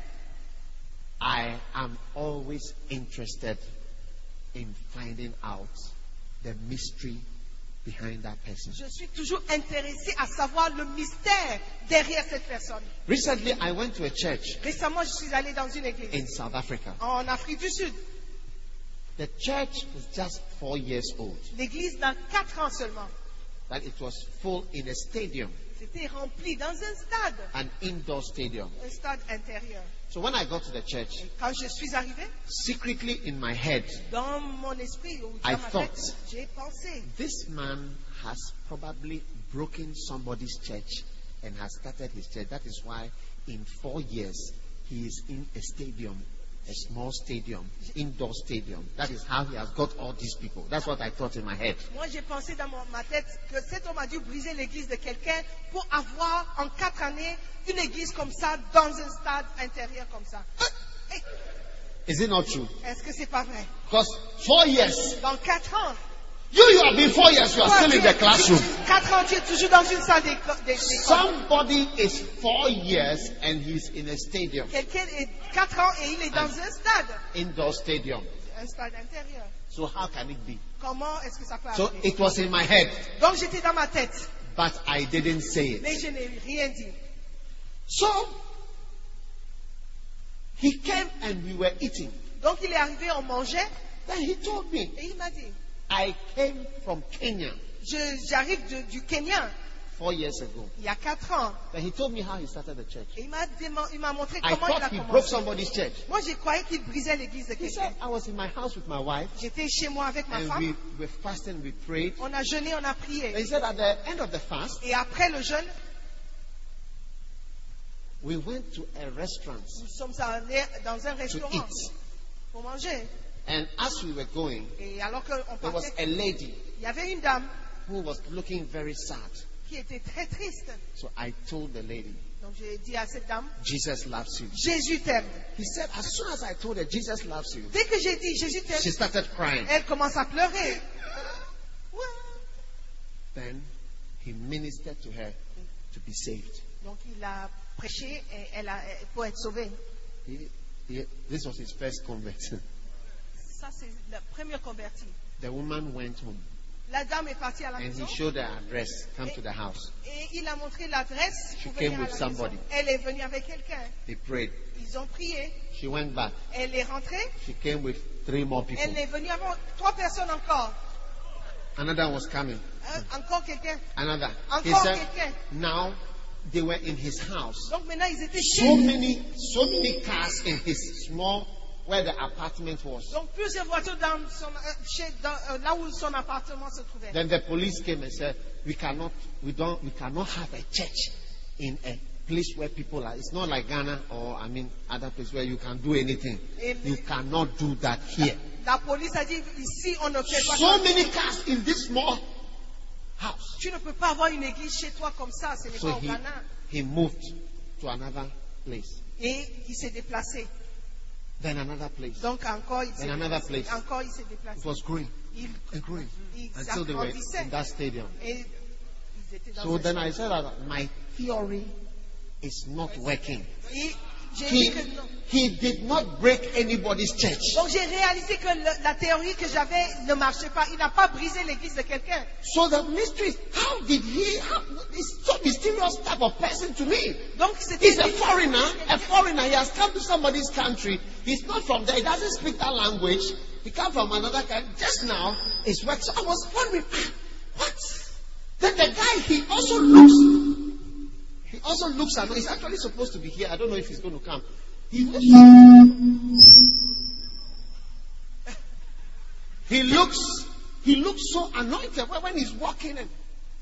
I am always interested in finding out the mystery behind that person. je suis toujours intéressé à savoir le mystère derrière cette personne. Recently, I went to a church Récemment, je suis allé dans une église in South Africa. en Afrique du Sud. The church is just four years old. L'église n'a quatre ans seulement. That it was full in a stadium, C'était rempli dans un stade, an indoor stadium. un stade intérieur. So when I got to the church, Quand je suis arrivé, secretly in my head, dans mon esprit ou I dans ma tête, thought- j'ai pensé, this man has probably broken somebody's church and has started his church. That is why in four years he is in a stadium, a small stadium, indoor stadium. That is how he has got all these people. That's what I thought in my head. moi j'ai pensé dans mon- ma tête que cet homme a dû briser l'église de quelqu'un pour avoir en quatre années une église comme ça dans un stade intérieur comme ça. Hey, Is it not true? est-ce que c'est pas vrai? Because four years, Dans quatre ans, you, you have been four years, you are toi, still tu in es- the classroom. quatre ans, tu es toujours dans une salle d'éco- d'é- d'école. Somebody is four years and he's in a stadium, Quelqu'un est quatre ans et il est dans un stade, indoor stadium. un stade intérieur. So how can it be? Comment est-ce que ça peut So arriver? it was in my head, Donc j'étais dans ma tête, but I didn't say it. mais je n'ai rien dit. So he came and we were eating. Donc il est arrivé, on mangeait, Then he told me, et il m'a dit, I came from Kenya je- j'arrive de- du Kenya, four years ago. il y a quatre ans. Then he told me how he started the church. Et il m'a déman- il m'a montré I comment il a thought he broke commencé. somebody's church. Moi, j'ai croyé qu'il brisait l'église de He quelqu'un. said, I was in my house with my wife J'étais chez moi avec ma and femme. we were fasting, we prayed. On a jeûné, on a And prié. he said, at the end of the fast, Et après le jeûne, we went to a restaurant nous sommes allés dans un to restaurant eat. pour manger. And as we were going, Et alors qu'on there was partait, a lady il y avait une dame who was looking very sad. qui était très triste. So I told the lady, Donc j'ai dit à cette dame, Jesus loves you. Jésus t'aime. He said, as soon as I told her, Jesus loves you, Dès que j'ai dit Jésus t'aime, she started crying. elle commence à pleurer. Ouais. Then he ministered to her to be saved. Donc il a prêché et elle a, pour être sauvée. He, he, this was his first convert. Ça c'est la première convertie. The woman went home La dame est partie à la and maison he showed her address. Come to the house. et il a montré l'adresse She pour came venir à with la somebody. maison. Elle est venue avec quelqu'un. He prayed. Ils ont prié. She went back. Elle est rentrée. She came with three more people. Elle est venue avec trois personnes encore. Another was coming. Hein, encore quelqu'un. Another. He Encore said, quelqu'un. now they were in his house. Donc maintenant ils étaient chez So lui. many, so many cars in his small, where the apartment was. Donc plusieurs voitures dans son, euh, chez, dans, euh, là où son appartement se trouvait. Then the police came and said, we cannot, we don't, we cannot have a church in a place where people are. It's not like Ghana or, I mean, other places where you can do anything. You cannot do that here. La police a dit ici on ne fait pas So ça. many cars in this small house. Tu ne peux pas avoir une église chez toi comme ça. Ce n'est So pas au he, Ghana. he moved to another place. Et il s'est déplacé. Then another place. Donc encore il s'est In another déplacé. place. Encore il s'est déplacé. It was growing Il, and growing il until they were s'agrandissait. in that stadium. Et ils étaient dans So un then champ. I said that my theory is not working. Et j'ai He, dit que non. he did not break anybody's church. Donc j'ai réalisé que le- la théorie que j'avais ne marchait pas. Il n'a pas brisé l'église de quelqu'un. So the mystery, how did he, how, it's so mysterious type of person to me. Donc c'était He's a foreigner, a foreigner. He has come to somebody's country. He's not from there. He doesn't speak that language. He comes from another country. Just now, it's work. So I was wondering, ah, what? Then the guy, he also looks, he also looks, and he's actually supposed to be here. I don't know if he's going to come. He looks, he looks, he looks so anointed when when he's walking and,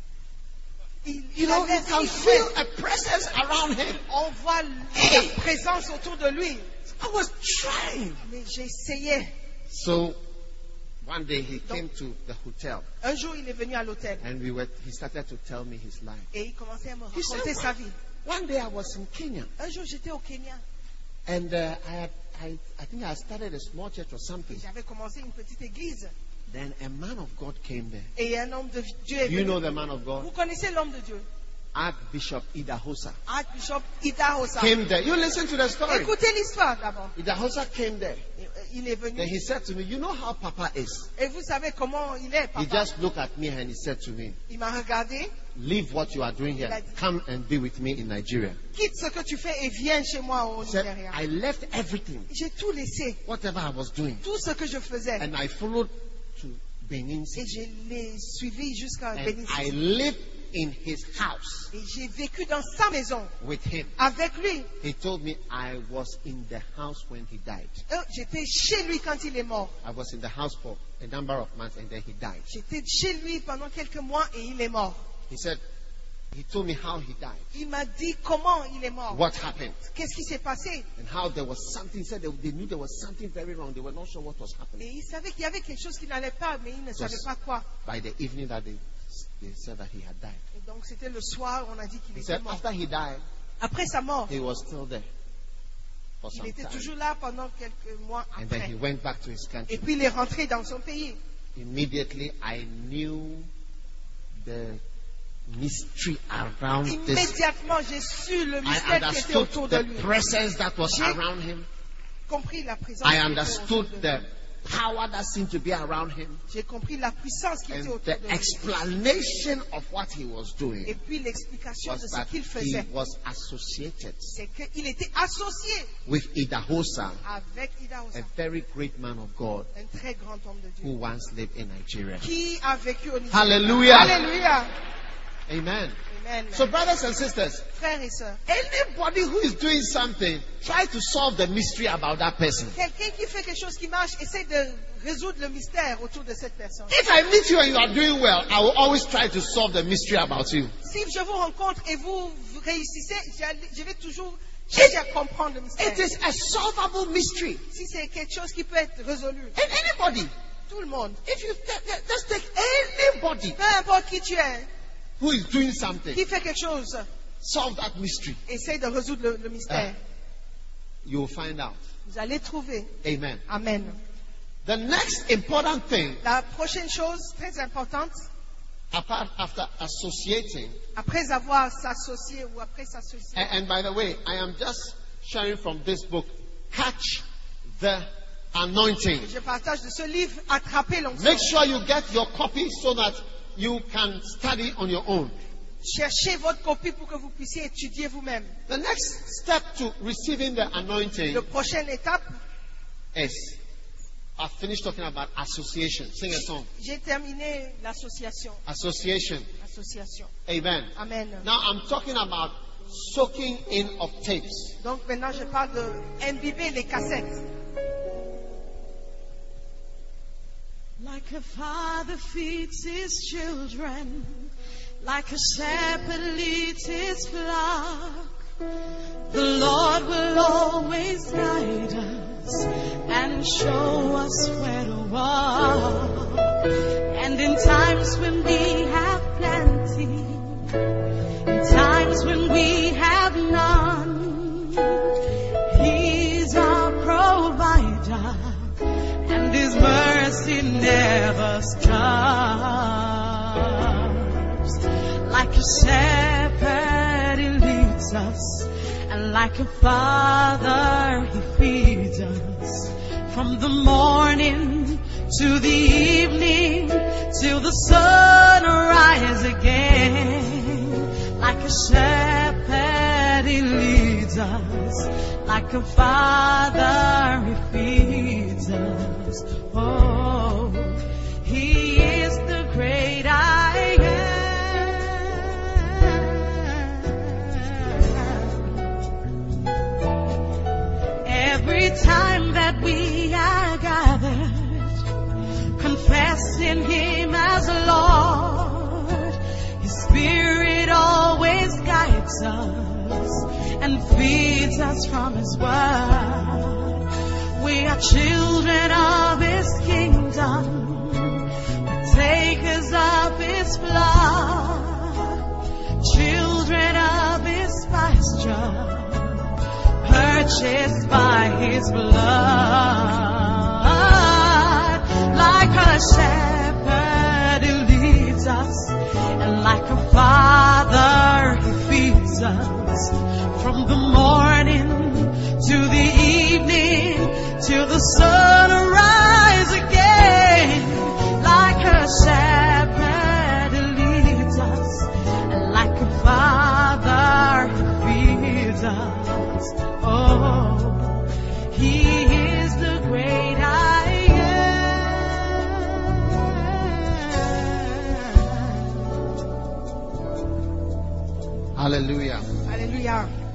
il, you il know, a you l'air can si feel fait. a presence around him. On voit Hey. la présence autour de lui. I was trying. Mais j'essayais. So one day he came to the hotel Un jour, il est venu à l'hôtel and we were he started to tell me his life. et il commençait à me He said, raconter sa vie. one day I was in Kenya Un jour, j'étais au Kenya. and uh, I had I, I think I started a small church or something. J'avais commencé une petite église. Then a man of God came there. Et un homme de Dieu est You venu. know the man of God? Vous connaissez l'homme de Dieu? Archbishop Idahosa Archbishop Idahosa. came there. You listen to the story. Écoutez l'histoire d'abord. Idahosa came there. Et, euh, Il est venu. Then he said to me, you know how Papa is? Et vous savez comment il est, He papa? just looked at me and he said to me, Il m'a regardé. leave what you are doing here. Come and be with me in Nigeria. Quitte ce que tu fais et viens chez moi au He said, Nigeria. I left everything, J'ai tout laissé. whatever I was doing. Tout ce que je faisais. And I followed to Benin Et City. je l'ai suivi jusqu'à And Benin I City. lived in his house Et j'ai vécu dans sa maison with him. avec lui. He told me I was in the house when he died. Euh, J'étais chez lui quand il est mort. I was in the house for a number of months and then he died. J'étais chez lui pendant quelques mois et il est mort. He said, he told me how he died, Il m'a dit comment il est mort. what happened, Qu'est-ce qui s'est passé? and how there was something. He said they, they knew there was something very wrong. They were not sure what was Et happening. il savait qu'il y avait quelque chose qui n'allait pas, mais il ne savait Just pas quoi. by the evening that they, they said that he had died. Et donc c'était le soir, on a dit qu'il He était said mort. after he died, Après sa mort, he was still there for il some était time. toujours là pendant quelques mois And then après. he went back to his Et country. puis il est rentré dans son pays. Immediately, I knew the mystery around this. Immédiatement, j'ai su le I mystère qui était autour understood de the lui. presence that was J'ai around him. compris la présence I qui était understood autour de the lui. power that seemed to be around him. J'ai compris la puissance qui And était autour the de lui. explanation of what he was Et doing puis l'explication de was ce that qu'il he faisait. was associated C'est qu'il était associé with Idahosa, avec Ida a Osa, very great man of God un très grand homme de who Dieu, once lived in Nigeria. qui a vécu au Nigeria. Hallelujah. Alléluia. Amen. Amen. So, brothers and sisters, Frères et sœurs, anybody who is doing something, try to solve the mystery about that person. quelqu'un qui fait quelque chose qui marche, essaie de résoudre le mystère autour de cette personne. If I meet you and you are doing well, I will always try to solve the mystery about you. Si je vous rencontre et vous réussissez, je vais toujours chercher à comprendre le mystère. It is a solvable mystery. Si c'est quelque chose qui peut être résolu, And anybody, tout le monde, if you just take anybody, peu importe qui tu es, who is doing something, qui fait quelque chose, solve that mystery. essaye de résoudre le, le mystère. You will find out. Vous allez trouver. Amen. Amen. The next important thing, La prochaine chose très importante, apart after associating, après avoir s'associé ou après s'associer. and, and by the way, I am just sharing from this book, Catch the Anointing. Je partage de ce livre, Attraper l'onction. Make sure you get your copy so that you can study on your own. Cherchez votre copie pour que vous puissiez étudier vous-même. The next step to receiving the anointing La prochaine étape, is, I've finished talking about association. Sing a song. j'ai terminé l'association. Association. Association. Amen. Amen. Now I'm talking about soaking in of tapes. Donc maintenant, je parle de imbiber les cassettes. Like a father feeds his children, like a shepherd leads his flock, the Lord will always guide us and show us where to walk. And in times when we have plenty, in times when we have none, He's our provider, and His mercy never stops. Like a shepherd, He leads us, and like a father, He feeds us. From the morning to the evening, till the sun rise again. Like a shepherd, He leads us. Like a father, He feeds us. Oh, He is the great I am. Every time that we are gathered, confessing Him as Lord, His Spirit always guides us and feeds us from His word. We are children of His kingdom, partakers of His blood, children of His pasture, purchased by His blood. Like a shepherd, He leads us, and like a father, He feeds us. From the morning to the evening, till the sun rise again. Like a shepherd, He leads us, and like a father, He feeds us. Oh, He is the great I am. Hallelujah. Alléluia.